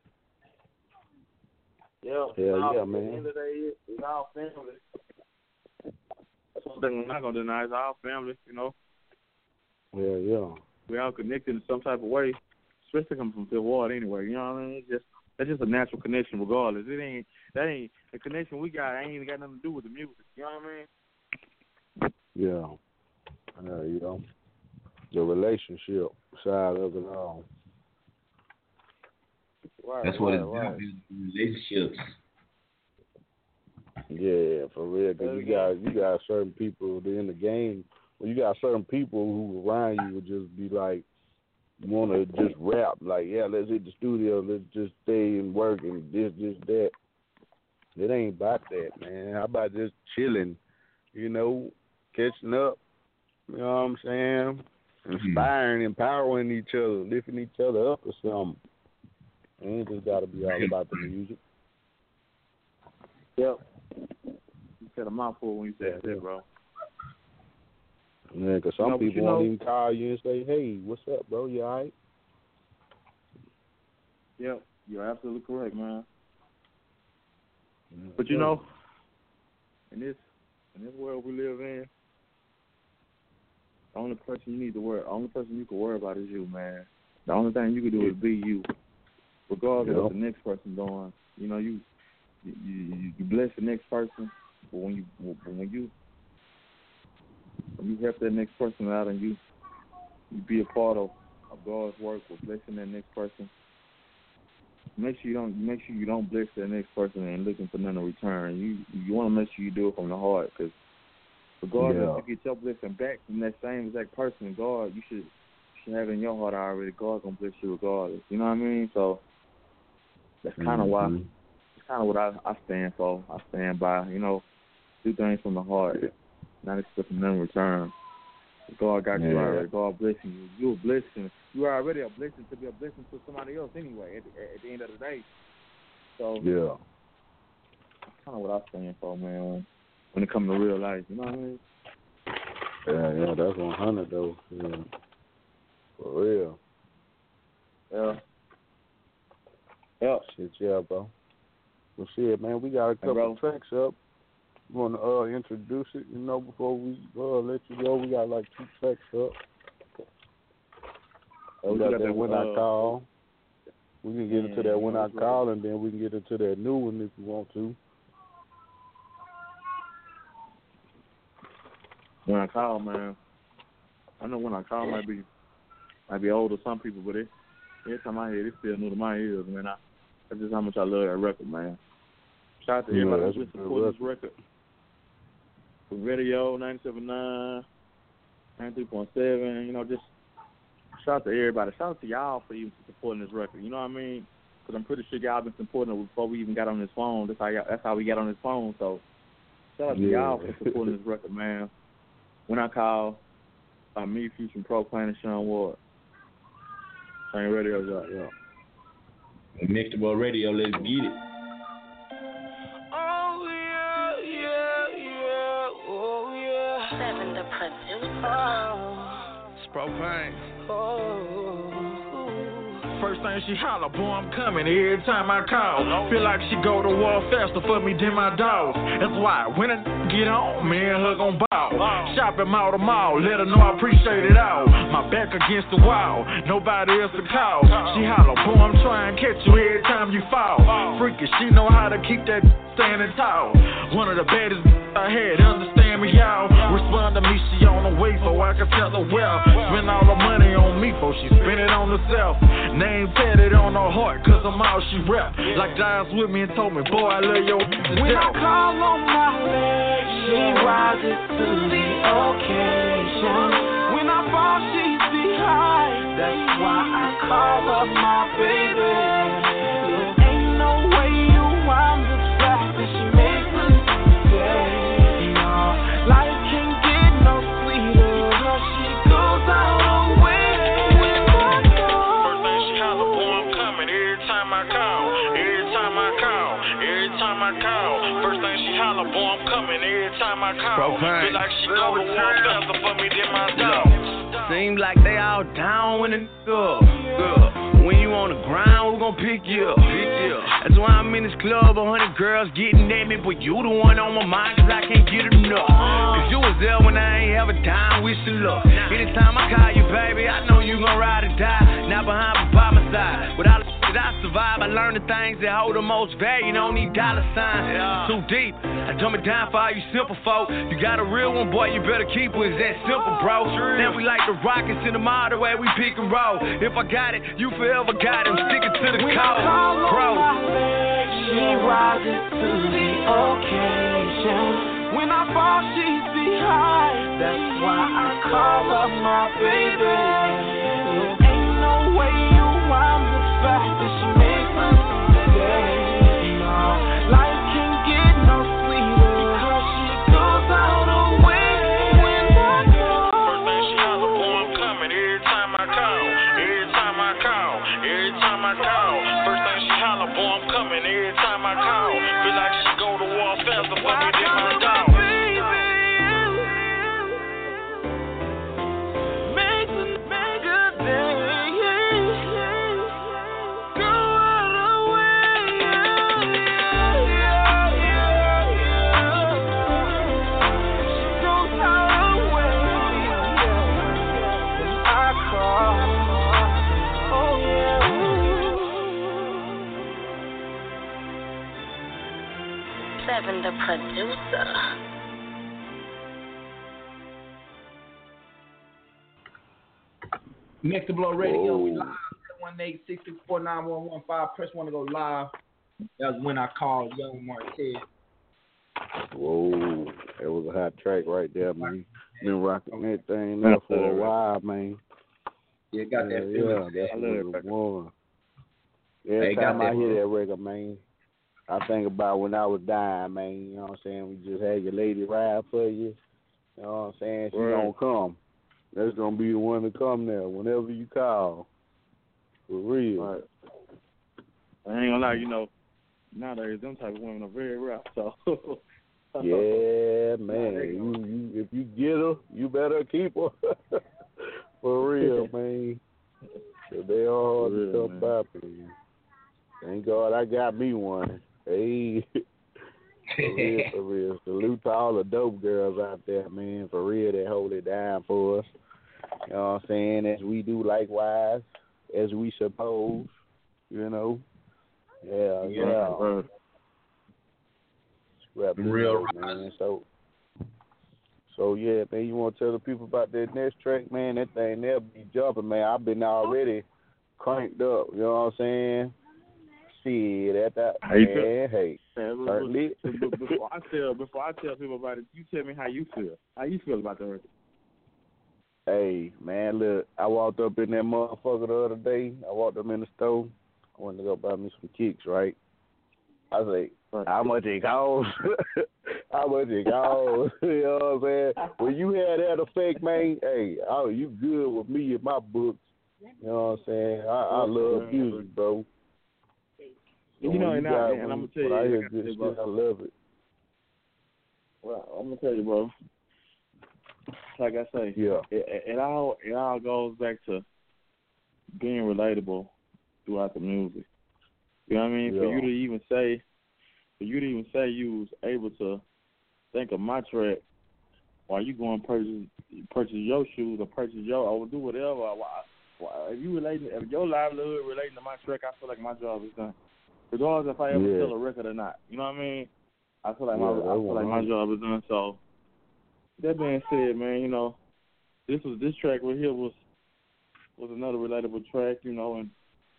Yep. there. Yeah, All- yeah, At the man. end of the day, it's our family. That's one thing I'm not gonna deny. It's our family. You know, Yeah, yeah. we all connected in some type of way, especially coming from Fifth Ward anyway. You know what I mean? It's just that's just a natural connection, regardless. It ain't that ain't the connection we got. Ain't even got nothing to do with the music. You know what I Yeah. Uh, you know, the relationship side of it all. Right, That's what right, it's right. about, is relationships. Yeah, for real. Cause you got you got certain people that in the game. Well, you got certain people who around you would just be like, want to just rap like, yeah, let's hit the studio, let's just stay and work and this, this, that. It ain't about that, man. How about just chilling, you know, catching up, you know what I'm saying? Inspiring, mm-hmm. empowering each other, lifting each other up or something. It ain't just got to be all about the music. Yep. You said a mouthful when you said that, bro. Yeah, because some you know, people you won't know, even call you and say, hey, what's up, bro? You all right? Yep, you're absolutely correct, man. Mm-hmm. But, you know, in this in this world we live in, the only person you need to worry, the only person you can worry about is you, man. The only thing you can do is be you, regardless yep. of what the next person doing. You know, you you, you you bless the next person, but when you when you when you help that next person out and you you be a part of, of God's work with blessing that next person, make sure you don't make sure you don't bless that next person and looking for nothing in return. You you want to make sure you do it from the heart, because regardless yeah. if you get your blessing back from that same exact person, God, you should should have it in your heart already. God gonna bless you regardless. You know what I mean? So that's kind of mm-hmm. why. It's kind of what I, I stand for. I stand by. You know, do things from the heart, not expecting nothing in return. God got yeah. you already. God blessing you. You're a blessing. You are already a blessing to be a blessing to somebody else anyway. At the, at the end of the day. So yeah, that's kind of what I stand for, man. When it comes to real life, you know what I mean? Yeah, yeah, that's one hundred though. Yeah. For real. Yeah. Yeah. Shit, yeah, bro. Well, shit, man, we got a couple hey, tracks up. You want to uh, introduce it, you know, before we uh, let you go? We got like two tracks up. Oh, we got, got that, that When uh, I Call. We can get into that When I Call, and then we can get into that new one if you want to. When I Call, man. I know When I Call might be might be old to some people, but it, every time I hear it, it's still new to my ears, man. I, that's just how much I love that record, man. Shout out to everybody yeah, who's supporting this record. From Radio, ninety-seven point nine, ninety-three point seven, you know, just shout out to everybody. Shout out to y'all for even supporting this record, you know what I mean? Because I'm pretty sure y'all been supporting it before we even got on this phone. That's how, y'all, that's how we got on this phone, so shout out to yeah. y'all for supporting this record, man. When I Call, by me, Future, and Pro Plan, and Sean Ward. Same radio's out, yeah. Next Ball Radio, let's get it. Oh, yeah, yeah, yeah, oh, yeah. Seven, the producer. Oh. It's propane. Oh. First thing she holler, boy, I'm coming every time I call. Feel like she go to war faster for me than my dogs. That's why when I get on, me and her gon' ball. Shop at mall to mall, let her know I appreciate it all. My back against the wall, nobody else to call. She holler, boy, I'm trying to catch you every time you fall. Freaky, she know how to keep that standing tall. One of the baddest I had, understand me, y'all. Respond to me, she on the way, so I can tell her well. Spend all the money on me, before she spend it on herself. Name tatted on her heart, cause I'm all she rep. Like Giles with me and told me, boy, I love your when I call on my leg, she rises to the occasion. When I fall, she be high. That's why I call her my baby. There ain't no way around the fact that she makes me stay. No, life can't get no sweeter. She goes out her way. First thing she holler, boy, I'm coming every time I call. Every time I call. Every time I call. First thing she holler, boy, I'm coming every time I call. Feel like she go to war faster for me than my dog. Seem like they all down when the good. Good. When you on the ground, we gon' pick you up. Pick you up. That's why I'm in this club, a hundred girls getting at me, but you the one on my mind, cause I can't get enough. Cause you was there when I ain't have a dime, wish you luck. Anytime I call you, baby, I know you gon' ride or die. Not behind, but by my side. With all the shit I I survive, I learn the things that hold the most value. Don't need dollar signs. Yeah. Too deep. I dumb it down for all you simple folk. You got a real one, boy, you better keep it. It's that simple, bro. Then we like the Rockets in the mall, the way we pick and roll. If I got it, you forever got it. I'm sticking to the code, bro. She rises to the occasion. When I fall, she's behind. That's why I call her my baby. Ain't no way around the fact that she makes me stay. No, life can get no sweeter. She goes out away when I go. First thing she holler, boy, I'm coming. Every time I call, every time I call, every time I call. First thing she holler, boy, I'm coming. Every time I call, feel like she go to war faster for me than my dog. Seven, the producer. Next to Blow Radio, we live at one eight six six four nine one one five. Press one to go live. That was when I called Young Marquez. Whoa, that was a hot track right there, man. Been rocking that thing there for a while, man. Yeah, got that yeah, feeling. Yeah, that's what it was. Every Hey, time got I that hear feeling. that record, man, I think about when I was dying, man. You know what I'm saying? We just had your lady ride for you. You know what I'm saying? She Right. gonna come. That's gonna be the one to come there whenever you call. For real. Right. I ain't gonna lie, you know, nowadays them type of women are very rare. So. Yeah, man. You, you, if you get her, you better keep her. For real, man. So they all hard to come by, man. Thank God I got me one. Hey. For real, for real. Salute to all the dope girls out there, man. For real, that hold it down for us. You know what I'm saying? As we do likewise, as we suppose, you know. Yeah, yeah. Right. Rap Real it, man. So, so yeah, man. You want to tell the people about that next track, man? That thing they'll be jumping, man. I've been already cranked up. You know what I'm saying? Shit, at that. How you man, feel? hey, Man, certainly. before I tell before I tell people about it, you tell me how you feel. How you feel about the record? Hey, man, look, I walked up in that motherfucker the other day. I walked up in the store. I wanted to go buy me some kicks, right? I was like, how much it costs? How much it costs? You know what I'm saying? When you had that effect, man, hey, oh, you good with me in my books. You know what I'm saying? I, I love music, bro. So You know, when and, got I, one- and I'm gonna tell when you, I hear like I good said, shit, bro. I love it. Well, I'm gonna tell you, bro. Like I say, yeah, it, it all it all goes back to being relatable throughout the music. You know what I mean? Yeah. For you to even say, for you to even say you was able to think of my track while you go and purchase purchase your shoes or purchase your or do whatever. Why, why, if you relating, if your livelihood relating to my track, I feel like my job is done. Regardless if I ever Yeah. sell a record or not. You know what I mean? I feel like Yeah, my I that's feel like my one hundred. job is done. So that being said, man, you know, this was this track right here was was another relatable track, you know, and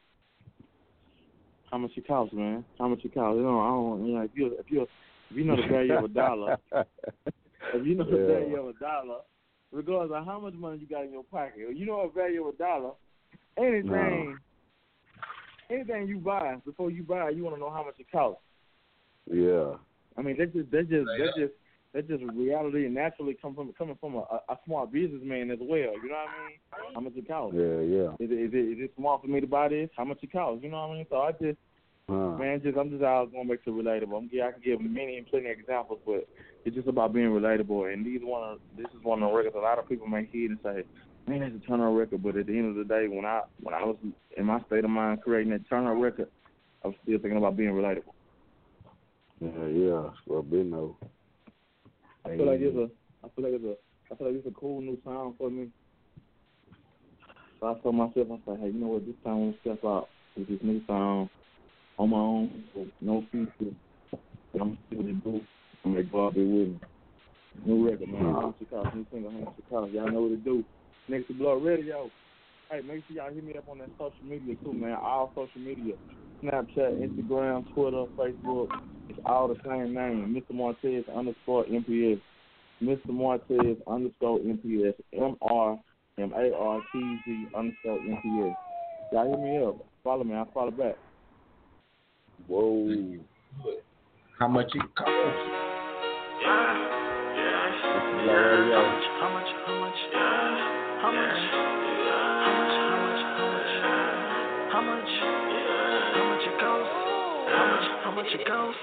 how much it costs, man? How much it costs? You know, I don't, you know, if you if you if you know the value of a dollar, if you know the Yeah. value of a dollar, regardless of how much money you got in your pocket, if you know the value of a dollar, anything, No. anything you buy before you buy, you want to know how much it costs. Yeah. I mean, that's just that's just that's just that's just reality and naturally come from coming from a, a smart businessman as well. You know what I mean? How much it costs? Yeah, yeah. Is it, is it is it smart for me to buy this? How much it costs? You know what I mean? So I just Huh. man, just I'm just out going back to relatable. I'm, I can give many and plenty of examples, but it's just about being relatable. And these one of this is one of the records a lot of people may hear and say, man, that's a turn on record. But at the end of the day, when I when I was in my state of mind creating that turn on record, I was still thinking about being relatable. Yeah, yeah. Well, been though. I feel like it's a, I feel like it's a, I feel like it's a cool new sound for me. So I told myself, I said, hey, you know what? This time I'm gonna step out with this new song on my own, so no feature. I'm still the do. I'm gonna go out there with me. New record, man. Home Chicago, new single, Home Chicago. Y'all know what to do. Next to Blood Radio. Hey, make sure y'all hit me up on that social media too, man. All social media. Snapchat, Instagram, Twitter, Facebook. It's all the same name. Mister Martez underscore M P S. Mister Martez underscore M P S. M R M A R T Z underscore M P S. Y'all hit me up. Follow me. I'll follow back. Whoa. How much it costs? Yeah, yeah. Blood Radio. How much, how much, yeah. How much, yeah. How much, how much, how much, how much, yeah. How much it costs? How much, how much it costs?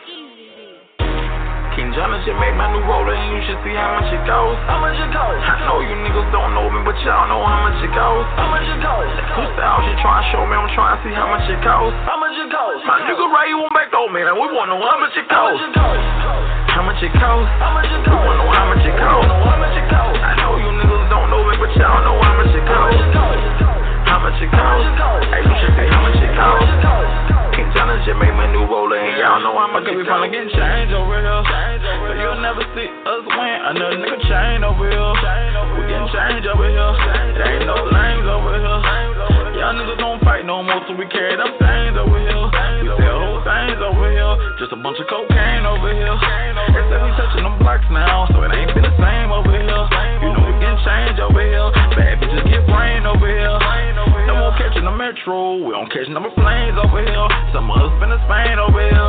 King Johnny just made my new roller and you should see how much it costs. How much it costs? I know you niggas don't know me, but y'all know how much it costs. How much it costs? Who style she trying to show me? I'm trying to see how much it costs. How much it costs? My nigga Ray, you won't back though, man. We wanna know how much it costs. How much it costs? How much it costs? We wanna know how much it costs. How much it costs? I know you niggas don't know me, but y'all know how much it costs. How much it costs? Hey, you should see how much it costs. King Johnny just made my new roller and y'all know how much it costs. We finna get change over here, so you'll never see us win. Another nigga chain over here. We getting change over here. There ain't no lanes over here. Y'all niggas don't fight no more, so we carry them things over here. We sell whole things over here. Just a bunch of cocaine over here. They say we touching them blocks now, so it ain't been the same over here. You know we getting change over here. Bad bitches get brain over here. No more catching the metro. We don't catch number planes over here. Some of us been to Spain over here.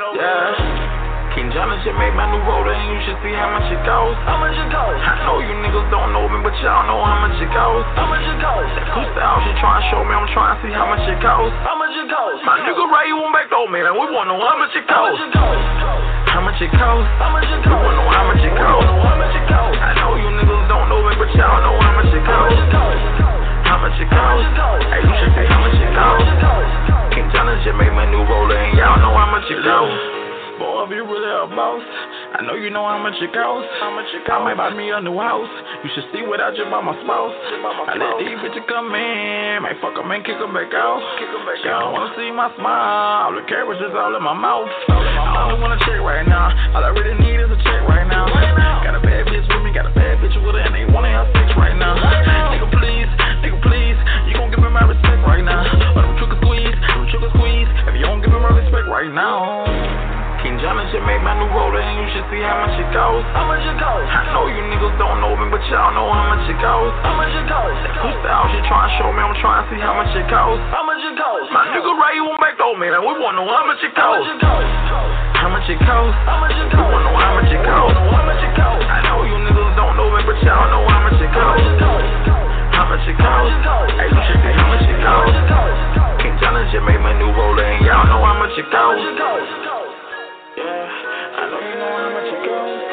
Yeah. King Johnny just made my new roller and you should see how much it costs. How much it costs? I know you niggas don't know me, but y'all know how much it costs. How much it costs? Who style she trying to show me? I'm trying to see how much it costs. How much it costs? My nigga Ray, you won't back though, man. We wanna know how much it costs. How much it costs? How much it costs? We wanna know how much it costs. How much it costs? I know you niggas don't know me, but y'all know how much it costs. How much it costs? Hey, you should see how much it costs. King Johnny just made my new roller and y'all know how much it costs. Boy, if you really a boss, I know you know how much it costs. How much it costs? I might buy me a new house. You should see what I just bought my spouse. I let these bitches come in, might fuck them and kick them back out. She don't wanna see my smile. All the carrots is all in my mouth. I only wanna check right now. All I really need is a check right now. Got a bad bitch with me, got a bad bitch with her, and they wanna have sex right now. Nigga, please, nigga, please, you gon' give me my respect right now. Or them trigger squeeze, them trigger squeeze. If you don't give me my respect right now. King Johnny just made my new roller and you should see how much it costs. How much it costs? I know you niggas don't know me, but y'all know how much it costs. How much it costs? Who style she trying to show me? I'm trying to see how much it costs. How much it costs? My nigga Ray, you won't back though, man. We wanna know how much it costs. How much it costs? How much it costs? We wanna know how much it costs. How much it costs? I know you niggas don't know me, but y'all know how much it costs. How much it costs? Hey, you should see how much it costs. King Johnny just made my new roller and y'all know how much it costs. Yeah, I know you know how much it goes.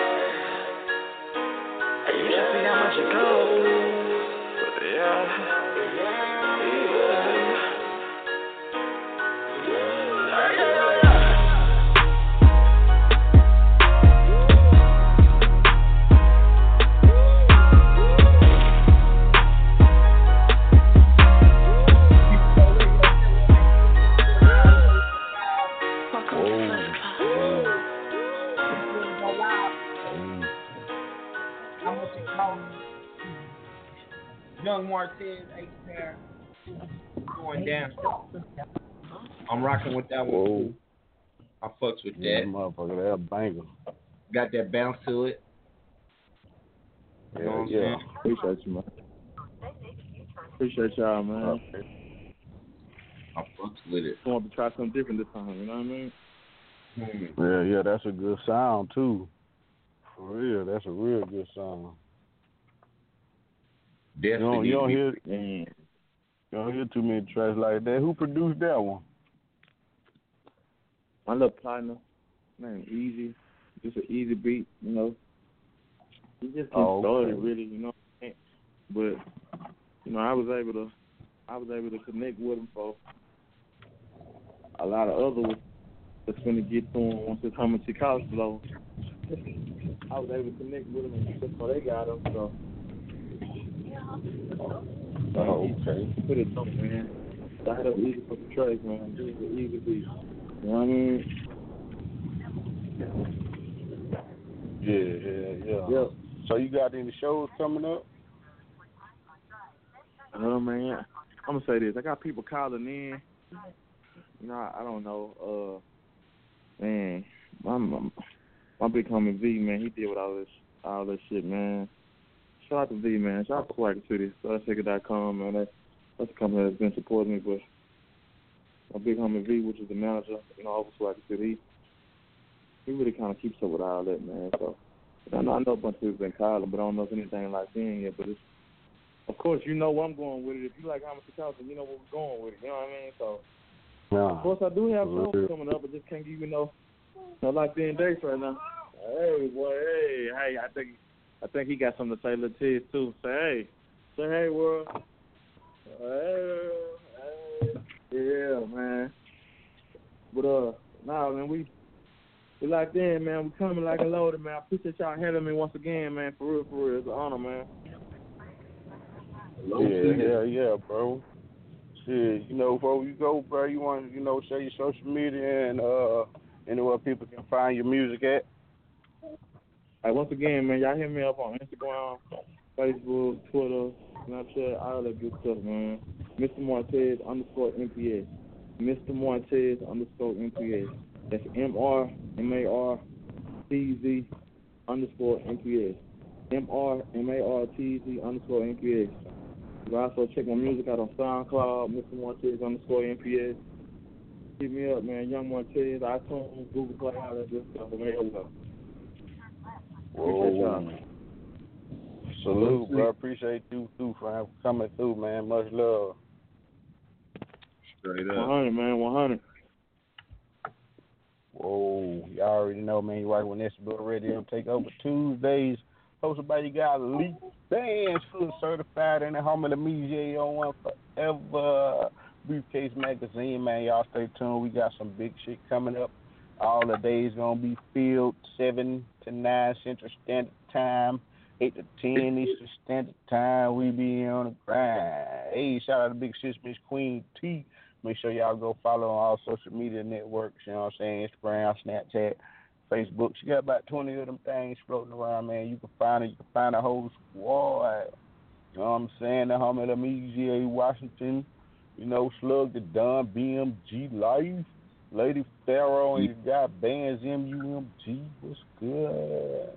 Hey, you should see how much it goes. Yeah, yeah. Young Martez, eight pair, going down. I'm rocking with that one too. I fucks with that. Yeah, motherfucker, that banger. Got that bounce to it. You know yeah, yeah. Appreciate you, man. Appreciate y'all, man. Okay. I fucks with it. I want to try something different this time, you know what I mean? Hmm. Yeah, yeah, that's a good sound too. For real, that's a real good sound. Definitely. You don't, you don't hear, you don't hear too many tracks like that. Who produced that one? My little partner, man, Easy. Just an easy beat, you know. He just gets oh, started, okay. really, you know. But you know, I was able to, I was able to connect with him for a lot of others that's gonna get to him once it's how much it costs blow. I was able to connect with him and before they got him, so. Oh, okay. Put it up, man. Start up easy for the tracks, man. Easy, easy beat. You know what I mean? Yeah, yeah, yeah. Yep. So you got any shows coming up? Oh man, I'm gonna say this. I got people calling in. You know, I, I don't know. Uh, man, my, my my big homie V, man, he did with all this all this shit, man. Shout out to V, man. Shout out to Swagger City, Southern Ticket dot com, man. That, that's a company that's been supporting me. But my big homie V, which is the manager, you know, over Swagger City, he, he really kind of keeps up with all that, man. So I know, I know a bunch of people been calling, but I don't know if anything like in yet. But it's, of course, you know where I'm going with it. If you like how much it costs, you know where we're going with it. You know what I mean? So, yeah. Of course, I do have shows coming up. I just can't give you no, no like being dates right now. Hey, boy, hey, hey, I think, I think he got something to say, Lil Tiz too. Say, hey, say, hey, world. Hey, hey, yeah, man. But uh, nah, man, we, we locked in, man. We coming like a loaded, man. I appreciate y'all having me once again, man. For real, for real, it's an honor, man. Yeah, yeah, yeah, bro. Shit, you know, before you go, bro, you want to, you know, share your social media and uh, anywhere people can find your music at. Hey, once again, man, y'all hit me up on Instagram, Facebook, Twitter, Snapchat, all that good stuff, man. Mister Martez underscore M P S. Mister Martez underscore M P S. That's M R M A R T Z underscore M P S. M R M A R T Z underscore M P S. You can also check my music out on SoundCloud, Mister Martez underscore M P S. Hit me up, man. Young Martez, iTunes, Google Play, all that good stuff. Man, hello. Appreciate y'all. Salute, bro. Appreciate you too for coming through, man. Much love. Straight up. one hundred, man. one hundred. Whoa, y'all already know, man. You right when S B L Radio take over Tuesdays. Hosted by you guys, Elite Bands, fully certified in the home of the media on one forever. Briefcase Magazine, man. Y'all stay tuned. We got some big shit coming up. All the days gonna be filled seven to nine Central Standard Time, eight to ten Eastern Standard Time. We be on the grind. Hey, shout out to Big Sis Miss Queen T. Make sure y'all go follow on all social media networks. You know what I'm saying? Instagram, Snapchat, Facebook. She got about twenty of them things floating around, man. You can find it. You can find a whole squad. You know what I'm saying? The home of the media, Washington. You know, Slug the Don, B M G Life. Lady Pharaoh, and you got Bands M U M G. What's good?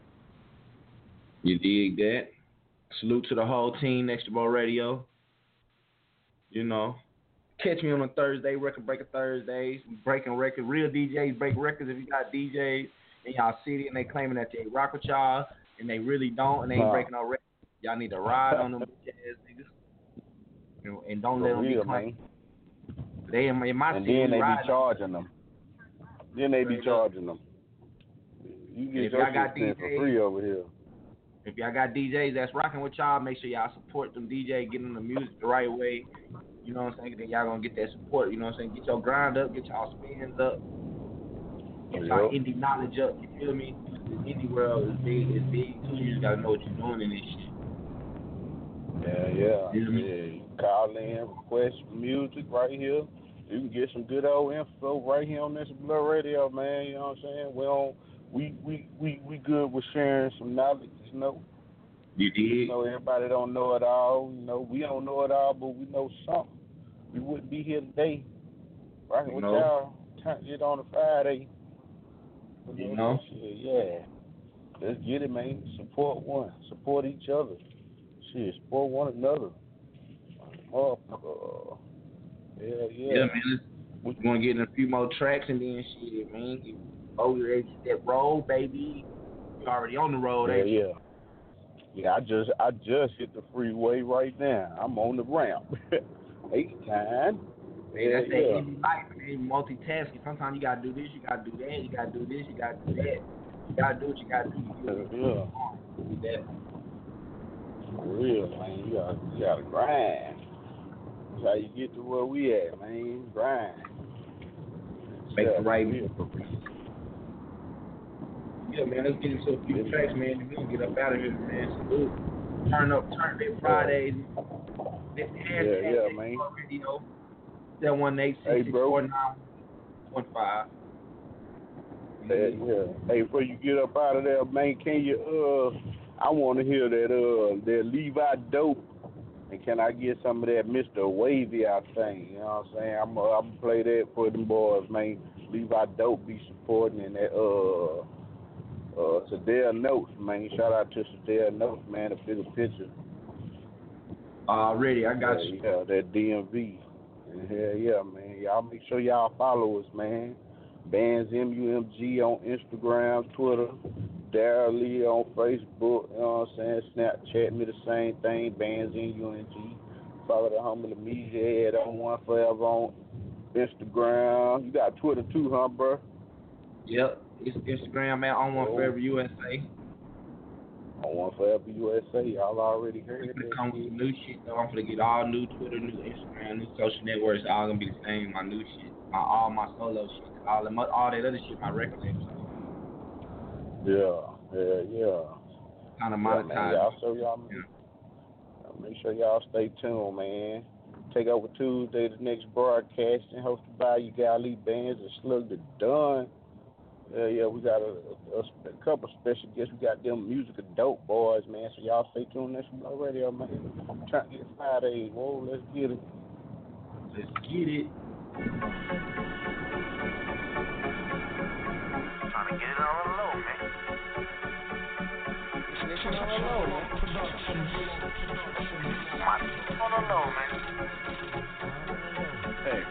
You dig that? Salute to the whole team, Next Ball Radio. You know, catch me on a Thursday, Record Breaker Thursdays. We breaking records. Real D Js break records. If you got D Js in y'all city and they claiming that they rock with y'all, and they really don't, and they ain't Huh. breaking no records, y'all need to ride on them bitch ass niggas. You know, and don't let them be claiming. They in my, in my and city, then they riding. be charging them. Then they be charging them. You get If your y'all got shit D Js for free over here. If y'all got D Js that's rocking with y'all, make sure y'all support them D Js, getting the music the right way. You know what I'm saying? Then y'all gonna get that support. You know what I'm saying? Get your grind up, get y'all spins up, get y'all Yep. indie knowledge up. You feel me? The indie world is big, is big too. You just gotta know what you're doing in this shit. Yeah, yeah. You know what I yeah. You can call in, request music right here. You can get some good old info right here on this Blur Radio, man. You know what I'm saying? We don't, we, we, we, we good with sharing some knowledge, you know. You dig? You know, everybody don't know it all. You know, we don't know it all, but we know something. We wouldn't be here today rocking with know. y'all. Turn it on a Friday. You know? Shit, yeah. Let's get it, man. Support one. Support each other. Shit, support one another. Motherfucker. Yeah, yeah. Yeah, man. We're gonna get in a few more tracks and then shit, man. Oh, you're ready to hit that road, baby. You already on the road, Yeah, ain't you? yeah. Yeah, I just I just hit the freeway right now. I'm on the ramp. Eight time. Hey, Yeah, that's that yeah. indie life, man. Multitasking. Sometimes you gotta do this, you gotta do that, you gotta do this, you gotta do that. You gotta do what you gotta do. You Yeah. do that. For real, man. You gotta, you gotta grind. That's how you get to where we at, man. Grind. Make Yeah, the right yeah. Yeah, man. Let's get into a few tracks, man. And we can get up out of here, man. Salute. Turn up, turn it Fridays. This Yeah, yeah, man. Radio. seven one eight, six six four nine one five. Yeah, yeah. Hey, before you get up out of there, man, can you, uh, I want to hear that, uh, that Levi Dope, and can I get some of that Mister Wavy out thing, you know what I'm saying? I'm going to play that for them boys, man. Levi Dope be supporting, and that, uh, uh, Sadell Notes, man. Shout out to Sadell Notes, man, the bigger picture. Already, I got yeah, you. Yeah, that D M V. Yeah, yeah, man. Y'all make sure y'all follow us, man. Bands M U M G on Instagram, Twitter, Daryl Lee on Facebook, you know what I'm saying? Snapchat me the same thing, Bands M U M G. Follow the Humble the Media Head on One Forever on Instagram. You got Twitter too, huh, bro? Yep, it's Instagram, man, on One Forever U S A. On One Forever U S A, y'all already heard it. Come with some new shit, though. I'm gonna get all new Twitter, new Instagram, new social networks, all gonna be the same. My new shit, my all my solo shit. All, the, all that other shit, my record label. Yeah, yeah, yeah. Kind of yeah, monetize. Man, y'all, so y'all yeah. make sure y'all stay tuned, man. Take over Tuesday, the next broadcasting, hosted by you Gali Bands and Slug the Dunn. Yeah, yeah, we got a, a, a couple special guests. We got them music of dope boys, man. So y'all stay tuned. That's Flow Radio, man. I'm trying to get Friday. Whoa, let's get it. Let's get it. Trying to get it on the low, man. It's on the low, man. My people on the low, man. Hey.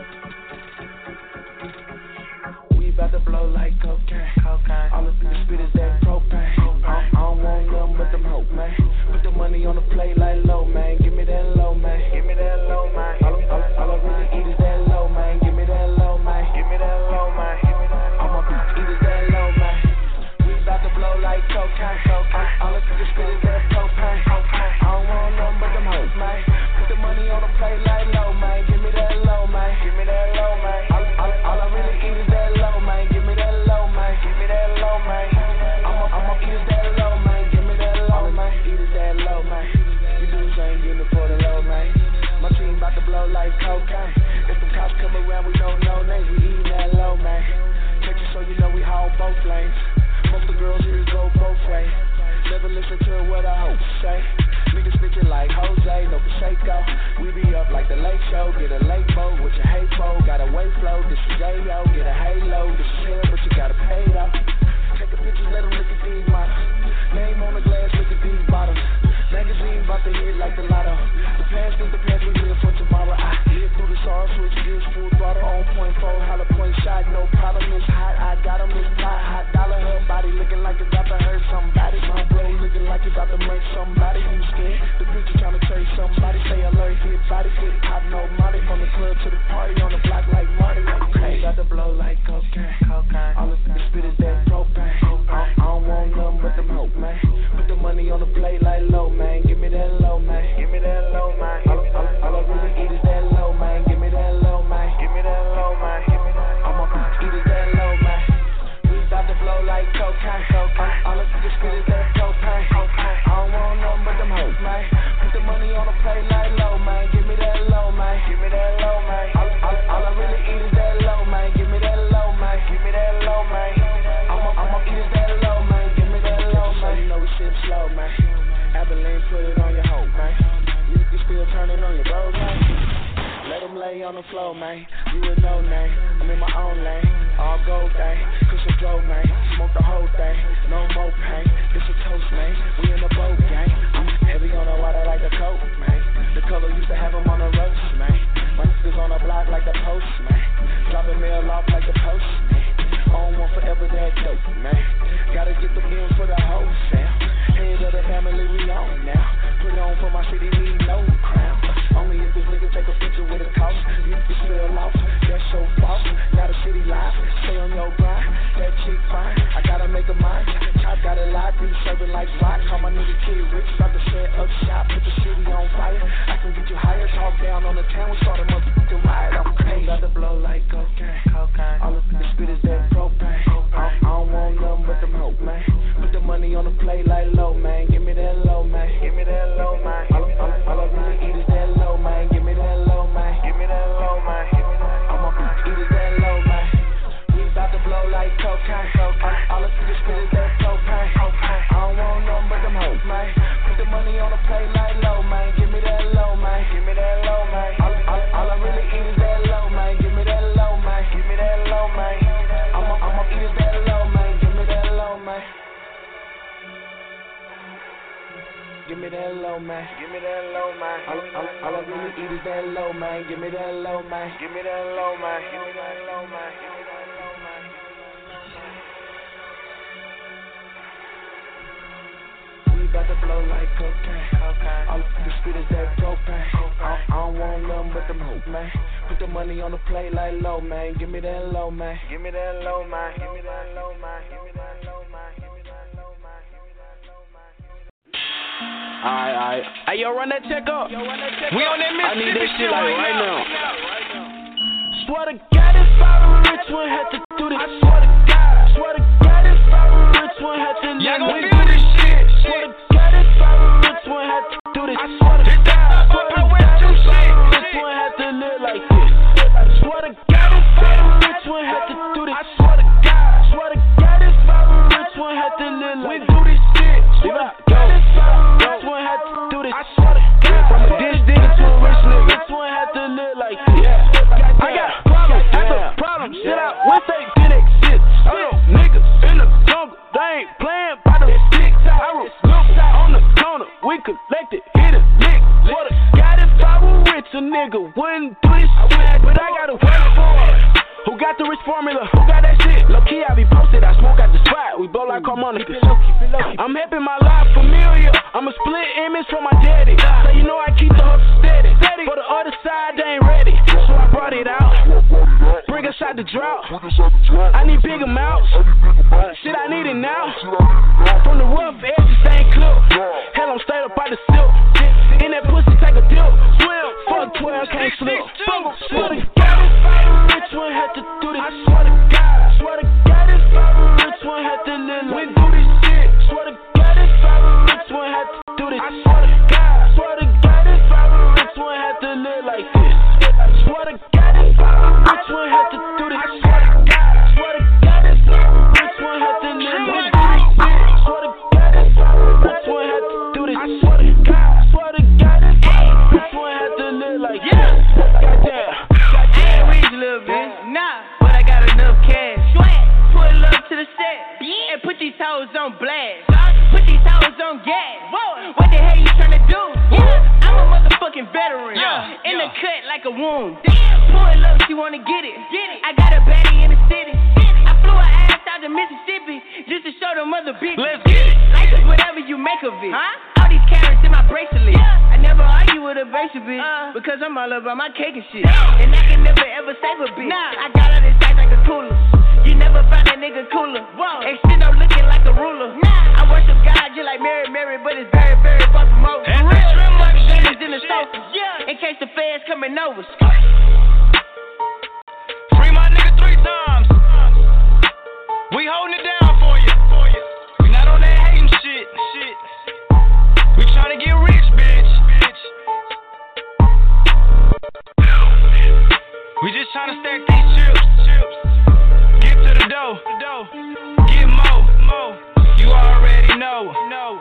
We about to blow like cocaine. Cocaine. All of the spit is that propane. propane. I, I don't want nothing but them hope, man. Put the money on the plate like low, man. Give me that low, man. Give me that low, man. All, all, all I really eat is that low, man. Give me that low, man. Give me that low, man. All my bitches eat is that low, man. We about to blow like cocaine. cocaine. All of the spit is that propane. propane. I don't want nothing but them hope, man. Put the money on the plate like low, man. Give me that low, man. Give me that low, man. All, all, all I really eat is that low, man. Give me that low, man. Give me that low, man. I'ma, I'ma eat is that low, man. Give me that low, man. Eat is that low, man. You dudes ain't getting it for the low, man. My team about to blow like cocaine. If the cops come around, we don't know names. We eating that low, man. Catch you so you know we haul both lanes. Most the girls here go both ways. Never listen to what I hope say. Niggas bitchin' like Jose, no Prosecco. We be up like the late show. Get a late boat with your hay pole. Got a wave flow, this is J O. Get a halo, this is him, but you gotta pay though. Take a picture, let them look at these models. Name on the glass, look at these bottles. Magazine about to hit like the lotto. The past is the past, we live for tomorrow. I live through the sorrow, switch gears, full throttle. On point four, holla point shot, no problem. It's hot, I got 'em, it's hot, hot dollar. Her body looking like it's about to hurt somebody. My bro looking like it's about to murk somebody. You scared? The preacher trying to chase somebody. Say alert, hit body, hit pop, no money. From the club to the party, on the block like Marty. Hey, got the blow like cocaine. cocaine. All the spit is that propane. I, I don't want nothing but them hope, man. Put the money on the plate like low, man. Give me that low, man. Give me that low, man. All, all, all I really eat is that low, man. Give me that low, man. Give me that low, man. I'ma eat is that low, man. We about to blow like cocaine. cocaine. All I just spit is that propane. I don't want nothing but them hope, man. Put the money on the plate like low, man. Give me that low, man. Give me that low, man. All, all, all I really eat is that low, man. Give me that low, man. Give me that low, man. I'ma, I'ma eat is that low, man. Give me that low, man. You know we shit slow, man. Abilene, put it on your hoe, man. You can still turn it on your bros, man. Let them lay on the floor, man. You would know, name. I'm in my own lane. All gold thing. Cushion blow, man. Smoke the whole thing. No more pain. This a toast, man. We in the boat gang. I'm heavy on the water like a coat, man. The color used to have them on the roast, man. My niggas on the block like the post, man. Dropping mail off like the post, man. On one forever that dope, man. Gotta get the in for the wholesale. Head of the family, we on now. Put it on for my city, need no crown. Only if this nigga take a picture with a cost. You can spill off, that's your fault. Now the city live, stay on your grind. That chick fine, I gotta make a mind. Chop got a lot, be serving like rock. Call my nigga Kid Rich, about to set up shop. Put the city on fire, I can get you higher. Talk down on the town, start a motherfucking riot. I'm crazy. Got the blow like cocaine. cocaine. All of the spit is that propane. I, I don't want nothing but them hope, man. Put the money on the plate like low, man. Give me that low, man. Give me that low, man. All, all, all I really eat is that low, man. Give me that low, man. Give me that low, man. like cocaine. All I see the spit is that propane. I don't want nothing but them hoes, man. Put the money on the plate like low, man. Give me that low, man. Give me that low, man. All, all, all I really eat is that low, man. Give me that low, man. Give me that low, man. I'ma, I'ma eat is that low, man. Give me that low, man. Give me that low, man. Give me that low, man. All, all, all I really eat is that low, man. Give me that low, man. Give me that low, man. Give me that low, man. Give me that low, man. We about to blow like cocaine. Okay. All the spit is that propane. I, I don't want nothing but them hoes, man. Put the money on the plate like low, man. Give me that low, man. Give me that low, man. Give me that low, man. Give me that low, man. Give me that low, man. Give me that low, man. Alright, alright. Hey, yo, run that check up. Yo, run that check we up. on that I need that shit like right now. Swear to God, if I were a rich one, had to do this. I swear to God. Swear to God, if I were a rich one, had to live. Y'all gon' feel this shit. Swear to God, if I were a rich one, had to do this. I swear to God. Swear to God, if I were a rich one, had to live like this. Swear to God, if I were a rich one, had to do this. I swear to God. Swear to God, if I were a rich one, had to live like this. We do this shit. Swear to God, if I were a rich one, had to do this. I swear to God. From a dish digger to a rich nigga, rich one had to live like this. I got problems after problems. Shit out, once they did exist. Little niggas in the jungle, they ain't playing by the sticks. I wrote loops on the corner, we collected, hit a lick. Swear to God, if I were rich, a nigga wouldn't do this shit. But I gotta work for it. Who got the rich formula? Who got that shit? Low key, I be posted. I smoke out the spot. We blow like harmonicas. I'm helping my life familiar. I'm a split image from my daddy. So you know I keep the hustle steady. For the other side, they ain't ready. So I brought it out. Bring us out the drought. I need big amounts. Shit, I need it now. From the rough edges, they ain't clip. Hell, I'm straight up by the silk. In that pussy, take a dip. Swim. Fuck twelve, can't slip. Swear to God, if I were rich one, had to do this. I swear to God. Swear to God, if I were rich one, had to live like we do this shit. Swear to God, if I were rich one, had to do this. I swear to God. Swear to God, if I were rich one, had to live like this. Swear to God, if I were rich one, had to do this. I swear to God. Swear to God, if I were rich one, had to live like this. Swear to God, if I were rich one, had to do this. I swear to God. Swear to God, if I were rich one, had to live like this. Goddamn. I ain't rich, little bitch. Nah, but I got enough cash. Pull up to the set and put these hoes on blast. Put these hoes on gas. What the hell you tryna do? I'm a motherfucking veteran. In the cut like a wound. Pull up, she wanna get it. I got a baddie in the city. I flew her ass out to Mississippi just to show them other bitches. Let's get it. Like it's whatever you make of it. All these carrots in my bracelet. I never argue with a basic bitch uh, because I'm all about my cake and shit. And I can never ever save a bitch. Nah. I got all this ice like a cooler. You never find a nigga cooler. Whoa. And shit I'm looking like a ruler. Nah. I worship God just like Mary, Mary, but it's very, very far from over. And real trim like shit in the sofa. Yeah. In case the feds coming over. Free my nigga three times. We holding it down for you. We not on that hating shit. Shit. We tryna get rich, bitch. Bitch. We just tryna stack these chips. Chips. Get to the dough. Get more. More. You already know. No.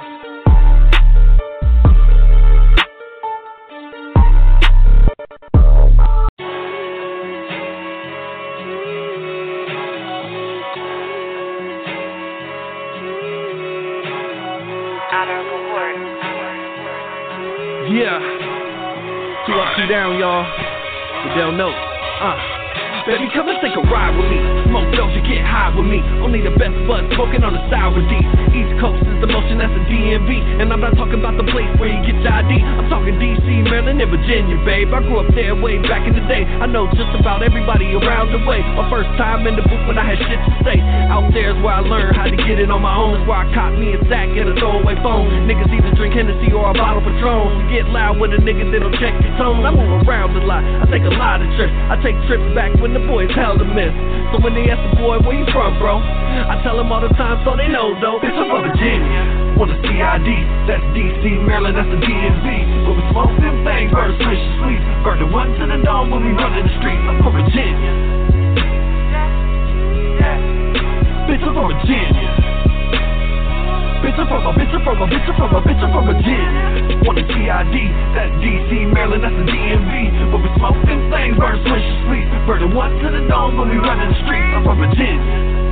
Yeah. Two up, two down, y'all. You don't know. Uh. Baby, come and take a ride with me. Smoke those, you get high with me. Only the best bud smoking on the side with D. East Coast is the motion, that's a D M V. And I'm not talking about the place where you get your I D. I'm talking D C, Maryland, and Virginia, babe. I grew up there way back in the day. I know just about everybody around the way. My first time in the booth when I had shit to say. Out there is where I learned how to get it on my own. That's where I caught me a sack and a throwaway phone. Niggas either drink Hennessy or a bottle of Patron. You get loud with a nigga, they don't check your tone. I move around a lot, I take a lot of trips. I take trips back when the boys held a miss. So when they ask the boy, where you from, bro? I tell them all the time so they know, though. Bitch, I'm from Virginia. Want a C I D, that's D C, Maryland, that's the D M V. Where we smoke them things, burn swish and sweet. Burn the one to the dome when we run in the streets. I'm from Virginia. Bitch, I'm from Virginia. Bitch, I'm from a, bitch, I'm from a, bitch, I'm from a, bitch, I'm from Virginia. Want the T I D, that's D C, Maryland, that's the D M V. But we smoke them things, burn, switch, sleep. Burn the one to the dome when we run in the streets. I'm from Virginia.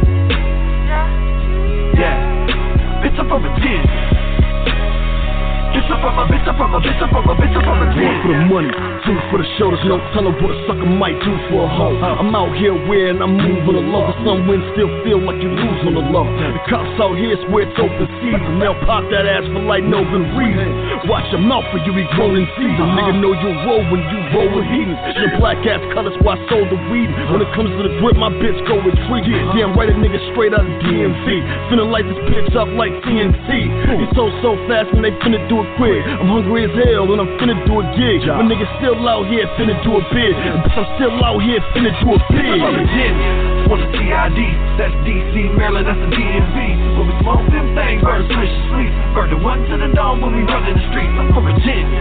Yeah, bitch, I'm from Virginia. Bitch, I'm from a, bitch, I'm from a, bitch, I'm from a, bitch, I'm from a One for the money, two for the shoulders, no telling what a sucker might do for a hoe. I'm out here wearing, I'm moving along, but some wins still feel like you lose on the low. The cops out here swear it's open season, they'll pop that ass for like no good reason. Watch your mouth or you be growing season. Nigga know you roll when you roll with heathen. Your black ass colors, why I sold the weed. When it comes to the grip, my bitch go with treat. Damn right, a nigga straight out of D M V. Finna light this bitch up like T N T. It's so so fast and they finna do it quick. I'm hungry as hell and I'm finna do a gig. My niggas still out here finna do a bid. Bitch, I'm still out here finna do a bid. I'm from Virginia, want the T I D, that's D C, Maryland, that's the D M V. When we smoke them things, burn, switch, sleep. Burn the one to the dome when we run in the streets. I'm from Virginia.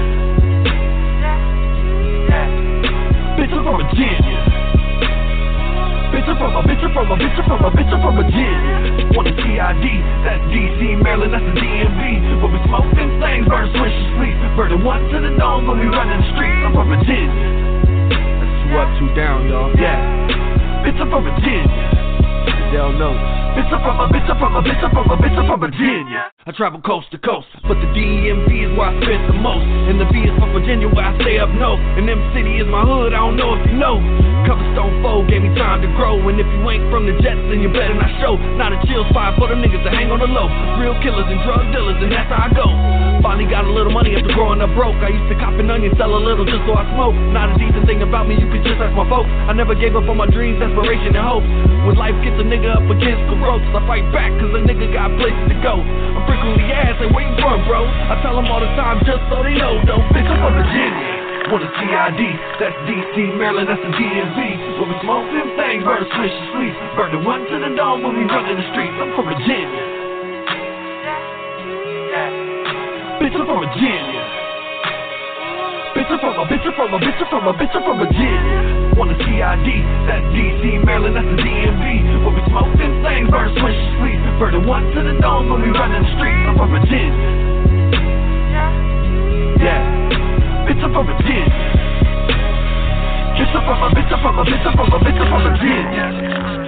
Bitch, I'm from Virginia. Bitch, I'm from a, bitch, I'm from a, bitch, I'm from a, bitch, I'm from Virginia. Want the T I D, that's D C, Maryland, that's the D M V. When we smoke them things, burn, switch, sleep. Burn the one to the dome when we run in the streets. I'm from Virginia. That's two up, two down, y'all. Yeah. Bitch, I'm from Virginia. They don't know. Bitch, I'm from a, bitch, I'm from a, bitch, I'm from a, bitch, I'm from Virginia. I travel coast to coast, but the D M V is where I spend the most. And the V is for Virginia where I stay up north. And M City is my hood, I don't know if you know. Coverstone four gave me time to grow. And if you ain't from the Jets, then you better not show. Not a chill spot for the niggas to hang on the low. Real killers and drug dealers, and that's how I go. Finally got a little money after growing up broke. I used to cop an onion, sell a little just so I smoke. Not a decent thing about me, you could just ask my folks. I never gave up on my dreams, aspiration, and hope. When life gets a nigga up against the ropes, I fight back cause a nigga got places to go. I'm frequently asked, hey, where you from, bro? I tell them all the time just so they know, though. Bitch, I'm from Virginia. Want the T I D, that's D C, Maryland, that's the D M V. When we smoke them things, burn, switch, sleep. Burn the one to the dome when we run in the streets. I'm from Virginia. Bitch, I'm from Virginia. Bitch, I'm from a, bitch, I'm from a, bitch, I'm from a, bitch, I'm from Virginia. Want the T I D, that's D C, Maryland, that's the D M V. When we smoke them things, burn, switch, sleep. Burn the one to the dome when we run in the streets. I'm from Virginia. Yeah. Bitch, I'm from Virginia. Bitch, I'm from a, bitch, I'm from a, bitch, I'm from a, bitch, I'm from Virginia.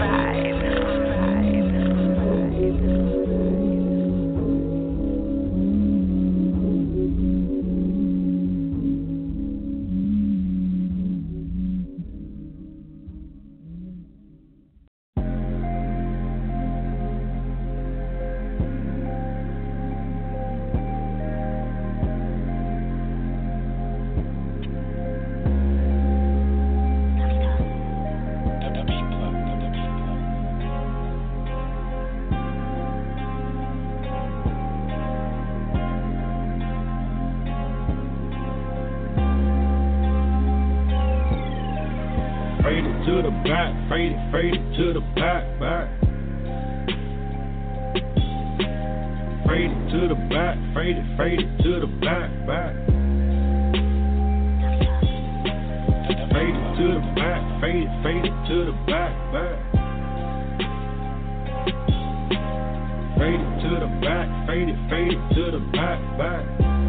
To the back, fade it, fade it to the back, back. Fade it to the back, fade it, fade it to the back, back. Fade it to the back, fade it, fade it to the back, back. Fade it to the back, fade it, fade it to the back, back.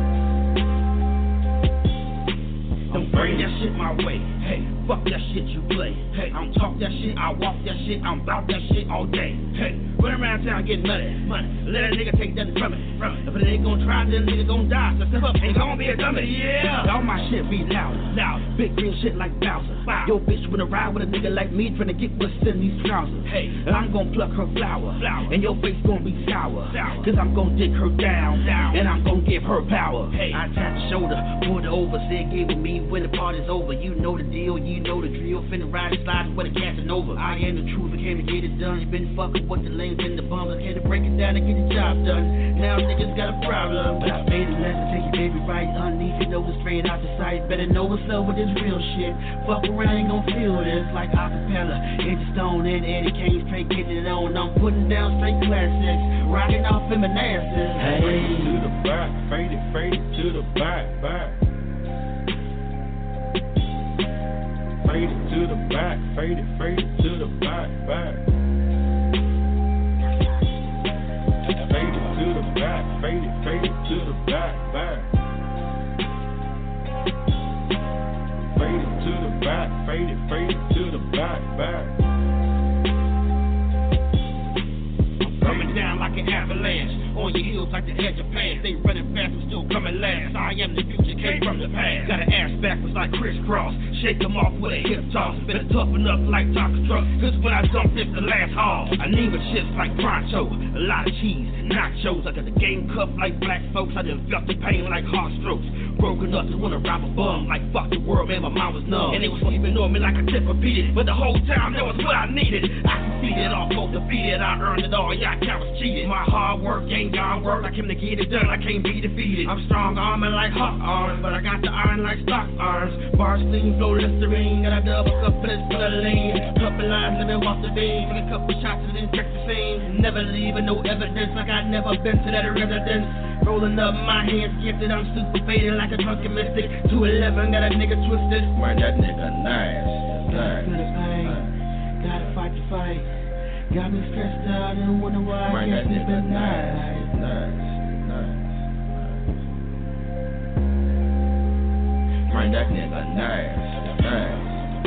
Don't bring that shit my way. Hey, fuck that shit you play. Hey, I don't talk that shit, I walk that shit, I'm about that shit all day. Hey, run around town getting money, money. Let a nigga take that from it, from it. If a nigga gon' try, then a nigga gon' die. So step up, ain't gon' be a dummy, yeah. All my shit be loud, loud. Big green shit like Bowser. Wow. Yo, bitch wanna ride with a nigga like me, tryna get what's in these trousers. Hey, and I'm gon' pluck her flower, flower. And your face gon' be sour, sour. Cause I'm gon' dick her down, down. And I'm gon' give her power. Hey, I tap the shoulder, pulled her over, said give it me when the party's over. You know the deal, you know the drill. Finna ride and slide with a Casanova. I am the truth, I came to get it done. Been fucking with the lanes and the bums. I came to break it down and get the job done. Now niggas got a problem. But I made a lesson, take your baby right underneath. You know it's straight out the sight. Better know what's up with this real shit. Fuck around, ain't gon' feel this. Like acapella, Eddie Stone and Eddie Kane straight getting it on. I'm putting down straight classics. Rocking off in my asses. Hey. Fade it to the back, fade it, fade it to the back, back. Fade it to the back, fade it, fade it to the back, back. avalanche. On your heels like the edge of pants. They running fast, but still coming last. I am the future, came from the past. Got an ass backwards like crisscross. Shake them off with a hip toss. Better toughen up like taco truck. Cause when I dump, it's the last haul. I need my chips like pronto. A lot of cheese, nachos. I got the game cuffed like black folks. I done felt the pain like heart strokes. Broken up, just wanna rob a bum. Like fuck the world, man, my mom was numb. And they was sleeping on me like a tip repeated. But the whole time, that was what I needed. I succeeded, all folks defeated. I earned it all, y'all cowards cheated. My hard work ain't gone work. I came to get it done, I can't be defeated. I'm strong armor like hot arms, but I got the iron like stock arms. Bars clean, flow Listerine. Got a double cup of this for the lean. Couple lines, living off the beam. Take a couple shots and then check the scene. Never leaving no evidence, like I never been to that residence. Rolling up my hands, gifted, I'm super faded like a drunken mystic. two eleven, got a nigga twisted. Man, that nigga nice, nice. nice. Gotta fight the fight. Got me stressed out and wonder why I can't sleep at night. Nice, nice. Man, that nigga nice, nice.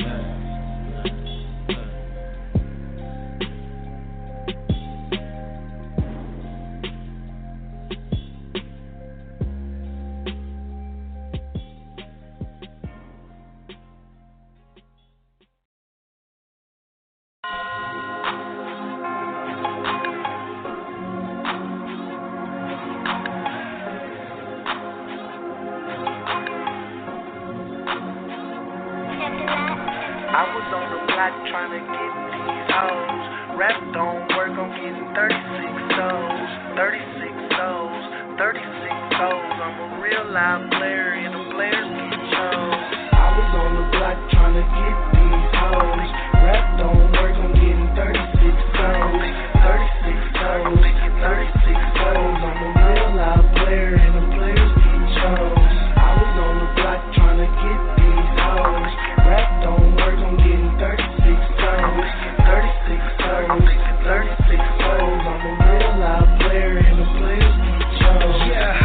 I was on the block trying to get these hoes. Rap don't work, I'm getting thirty-six souls. thirty-six souls, thirty-six souls. I'm a real live player and the players get chose. I was on the block trying to get these hoes. Rap don't work, I'm getting thirty-six souls. thirty-six souls, thirty-six souls. I'm a real live player and the players get chose. I was on the block trying to get these hoes. Rap don't work, I'm getting thirty-six souls. thirty-six souls, thirty-six souls. I'm a real live player and the players get chose. Yeah,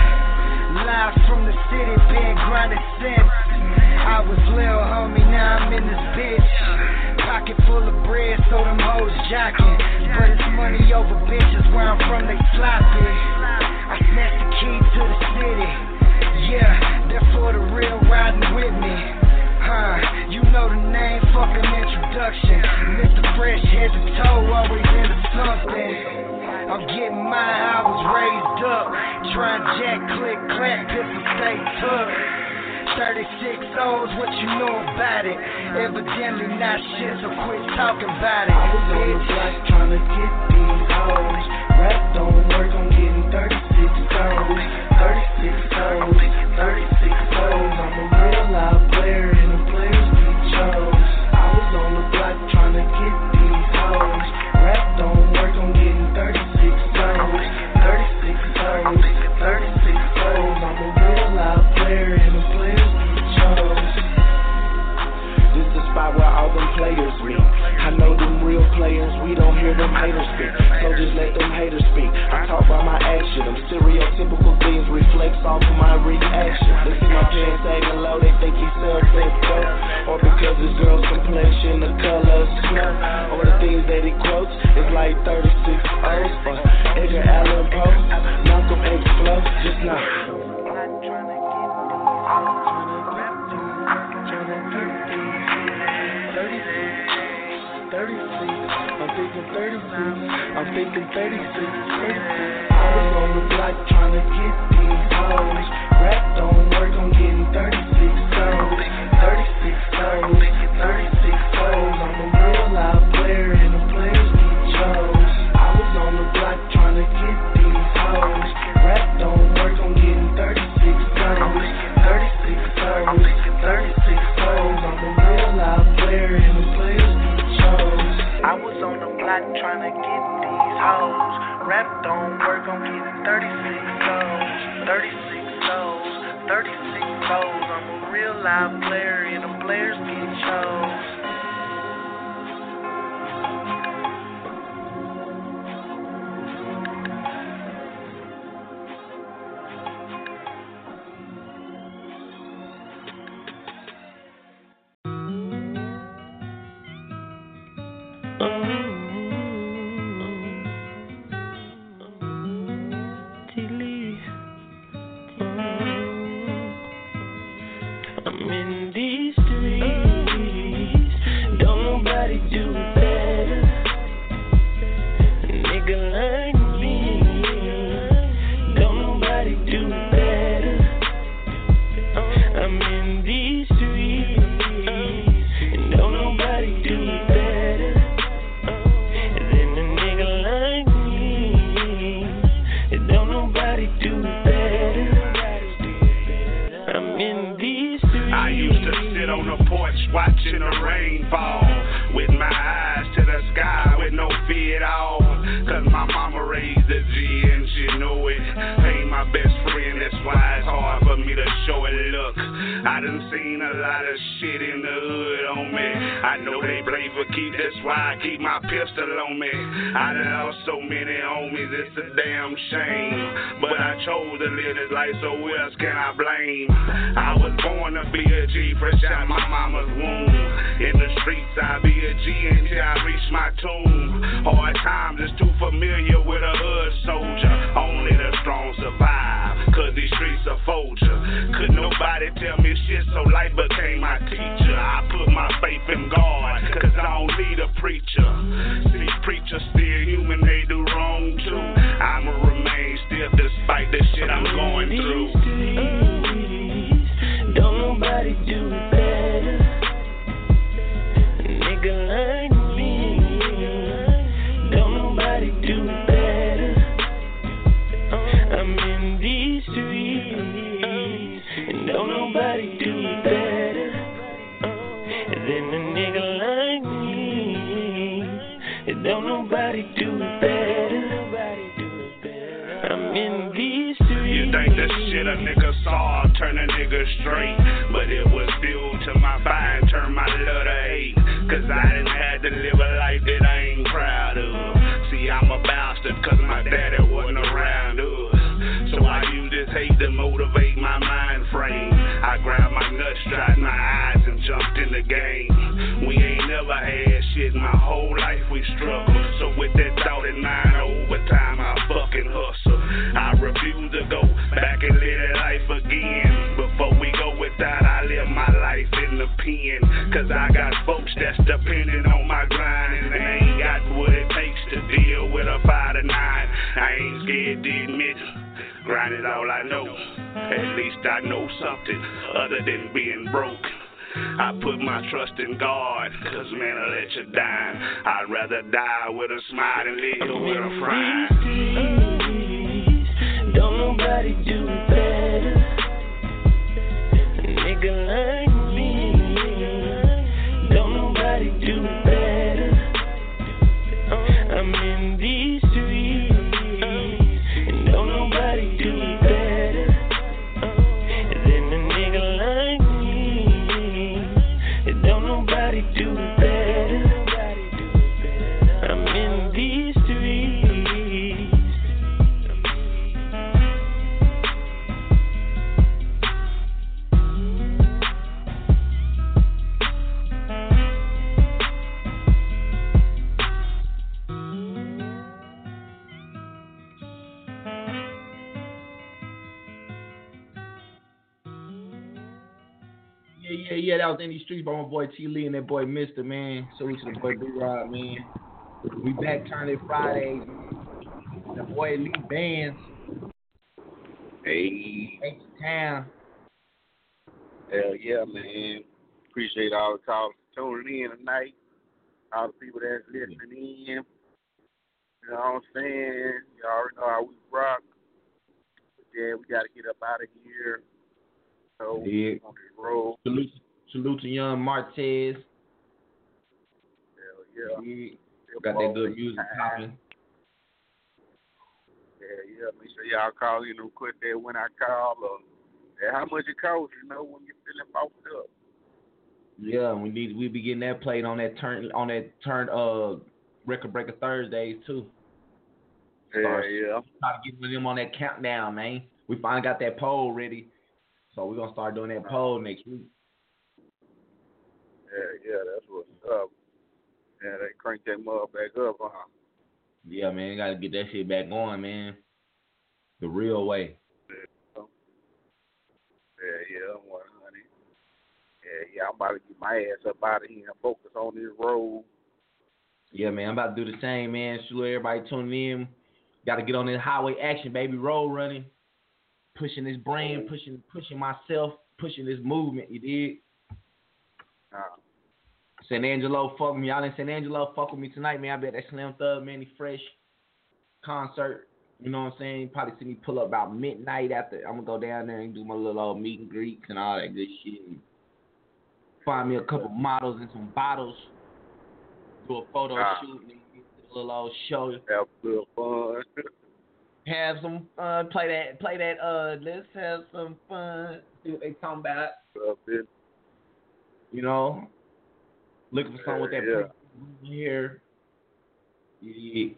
live from the city, been grinding since I was little, homie, now I'm in this bitch. Pocket full of bread, so them hoes jocking. But it's money over bitches, where I'm from, they sloppy. I snatched the key to the city. Yeah, they're for the real riding with me. Huh, you know the name, fucking introduction. Mister Fresh, head to toe, always into something. I'm getting mine, I was raised up. Trying jack, click, clap, pistol stay tough. thirty-six O's, what you know about it? Evidently not shit, so quit talking about it. I was on the block trying to get these hoes. Rap don't work, I'm getting thirty-six O's. thirty-six O's, thirty-six O's. I'm a real live player and the players get chose. I was on the block trying to get these hoes. Rap don't work, I'm getting thirty-six O's. thirty-six O's, thirty-six O's. I'm a real live player and the players get chose. This the spot where all them players meet. I know them real players, we don't hear them haters speak. So just let them haters speak. I talk by my action. Them stereotypical things reflects off of my reaction. They see my pants sagging low, they think he's self-fit dope. Or because his girl's complexion, the color of snow. Or the things that he quotes is like thirty-six O's. Or Edgar Allan Poe, Malcolm X Flow, just now. thirty-six, I'm thinking thirty-six, I'm thinking thirty-six, thirty-six. I was on the block trying to get these hoes. Rap don't work, I'm getting thirty-six souls. thirty-six souls, thirty-six souls. I'm a real live player and the players get chose. I was on the block trying to get these hoes. Rap don't work, I'm getting thirty-six souls. thirty-six souls, thirty-six souls. I'm a real live player and the players get chose. I was on the block trying to get these hoes. Rap don't work, I'm getting thirty-six souls. thirty-six souls, thirty-six souls. I'm a real live player and the players get chose. watching the rain fall. With my eyes to the sky with no fear at all. Cause my mama raised a G and she know it. Ain't my best friend, that's why it's hard for me to show it. Look, I done seen a lot of shit in the hood on me. I know they play for keep, that's why I keep my pistol on me. I done lost so many homies, it's a damn shame. But I chose to live this life, so who else can I blame? I was born to be a G, fresh out my mama's womb. In the streets, I'll be a G until I reach my tomb. Hard times is too familiar with a hood soldier. Only the strong survive, cause these streets are folger. Could nobody tell me shit, so life became my teacher. I put my faith in God, cause I don't need a preacher. See, preachers still human, they do wrong too. I'ma remain still despite the shit I'm going through. Don't nobody do it better. Nigga like me. Don't nobody do it better. I'm in these streets, and don't nobody do it better than a nigga like me. And don't nobody do it better. I'm in these streets. You think this shit a nigga saw turn a nigga straight, but it was fuel to my fire and turn my love to hate. Cause I didn't have to live a life that I ain't proud of. See, I'm a bastard cause my daddy wasn't around us. So I use this hate to motivate my mind frame. I grabbed my nuts, dried my eyes, and jumped in the game. We ain't never had shit my whole life, we struggle. So with that thought in mind, over time I fucking hustle. I refuse to go back and live that life again. Before we go without, I live my life in the pen. Cause I got folks that's depending on my grind, and they ain't got what it takes to deal with a five to nine. I ain't scared to admit, grind is all I know. At least I know something other than being broke. I put my trust in God, cause man, I'll let you die. I'd rather die with a smile than live with a frown. Don't nobody do it better. A nigga like me. Don't nobody do it better. I'm in these streets, and don't nobody do it better than a nigga like me. And don't nobody do it better. I'm in these streets. Yeah, yeah, yeah, that was In These Streets by my boy T. Lee and that boy Mister, man. Salute to the boy B-Rod, man. We back turning Fridays, man. The boy Lee Bands. Hey. H-Town. Hell yeah, man. Appreciate all the callers tuning in tonight. All the people that's listening in. You know what I'm saying? You already know how we rock. But yeah, we got to get up out of here. So, Yeah. on this road. Salute, salute to Young Martez. Hell yeah. Yeah. Got that good music popping. Yeah, yeah. Make sure y'all call in and request that when I call or yeah, how much it costs, you know, when you're feeling boxed up. Yeah, we need we be getting that played on that turn on that turn uh Record Breaker Thursdays too. Yeah, Start, yeah. Try to get with them on that countdown, man. We finally got that poll ready. So we're gonna start doing that poll next week. Yeah, yeah, that's what's up. Yeah, they crank that mug back up, huh? Yeah, man, gotta get that shit back going, man. The real way. Yeah, yeah, yeah, one honey. Yeah, yeah, I'm about to get my ass up out of here and focus on this road. Yeah, man, I'm about to do the same, man. Salute everybody tuning in. Gotta get on this highway action, baby. Road running. Pushing this brain, pushing pushing myself, pushing this movement, you dig? Uh, San Angelo, fuck me. Y'all in San Angelo, fuck with me tonight, man. I bet that Slim Thug, Manny Fresh concert, you know what I'm saying? Probably see me pull up about midnight after. I'm going to go down there and do my little old meet and greets and all that good shit. find me a couple models and some bottles. Do a photo Ah. shoot and get a little old show. Have a little fun. Have some fun. Play that. Play that. Uh, let's have some fun. See what they talking about. You know, looking for someone with that Yeah. pretty hair. Yeah.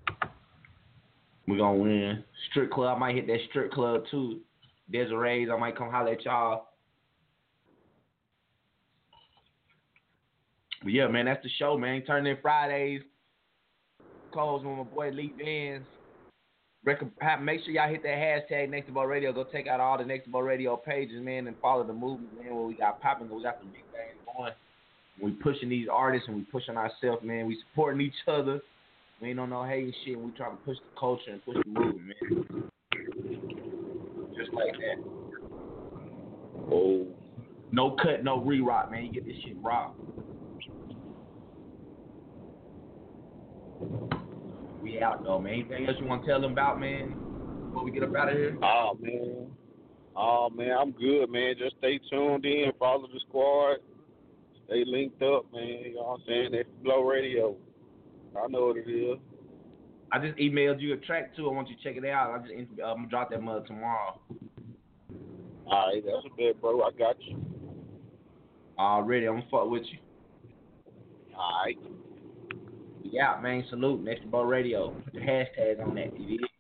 We gonna win. Strip club. I might hit that strip club too. Desiree's. I might come holler at y'all. But yeah, man, that's the show, man. Turn in Fridays. Calls with my boy Lee Vans. Rec- make sure y'all hit that hashtag Next Ball Radio. Go check out all the Next Ball Radio pages, man, and follow the movement, man. What we got popping, we got some big things going. We pushing these artists and we pushing ourselves, man. We supporting each other. We ain't on no hating shit. And we trying to push the culture and push the movement, man. Just like that. Oh, no cut, no re-rock, man. You get this shit raw. We out though, man. Anything else you want to tell them about, man? Before we get up out of here? Oh man, oh man, I'm good, man. Just stay tuned in, follow the squad, stay linked up, man. You know what I'm saying? That Flow Radio. I know what it is. I just emailed you a track too. I want you to check it out. I just uh, I'm gonna drop that mug tomorrow. All right, that's a bit, bro. I got you. Already, I'm gonna fuck with you. All right. We out, man. Salute. Next Ball Radio. Put the hashtag on that, you did?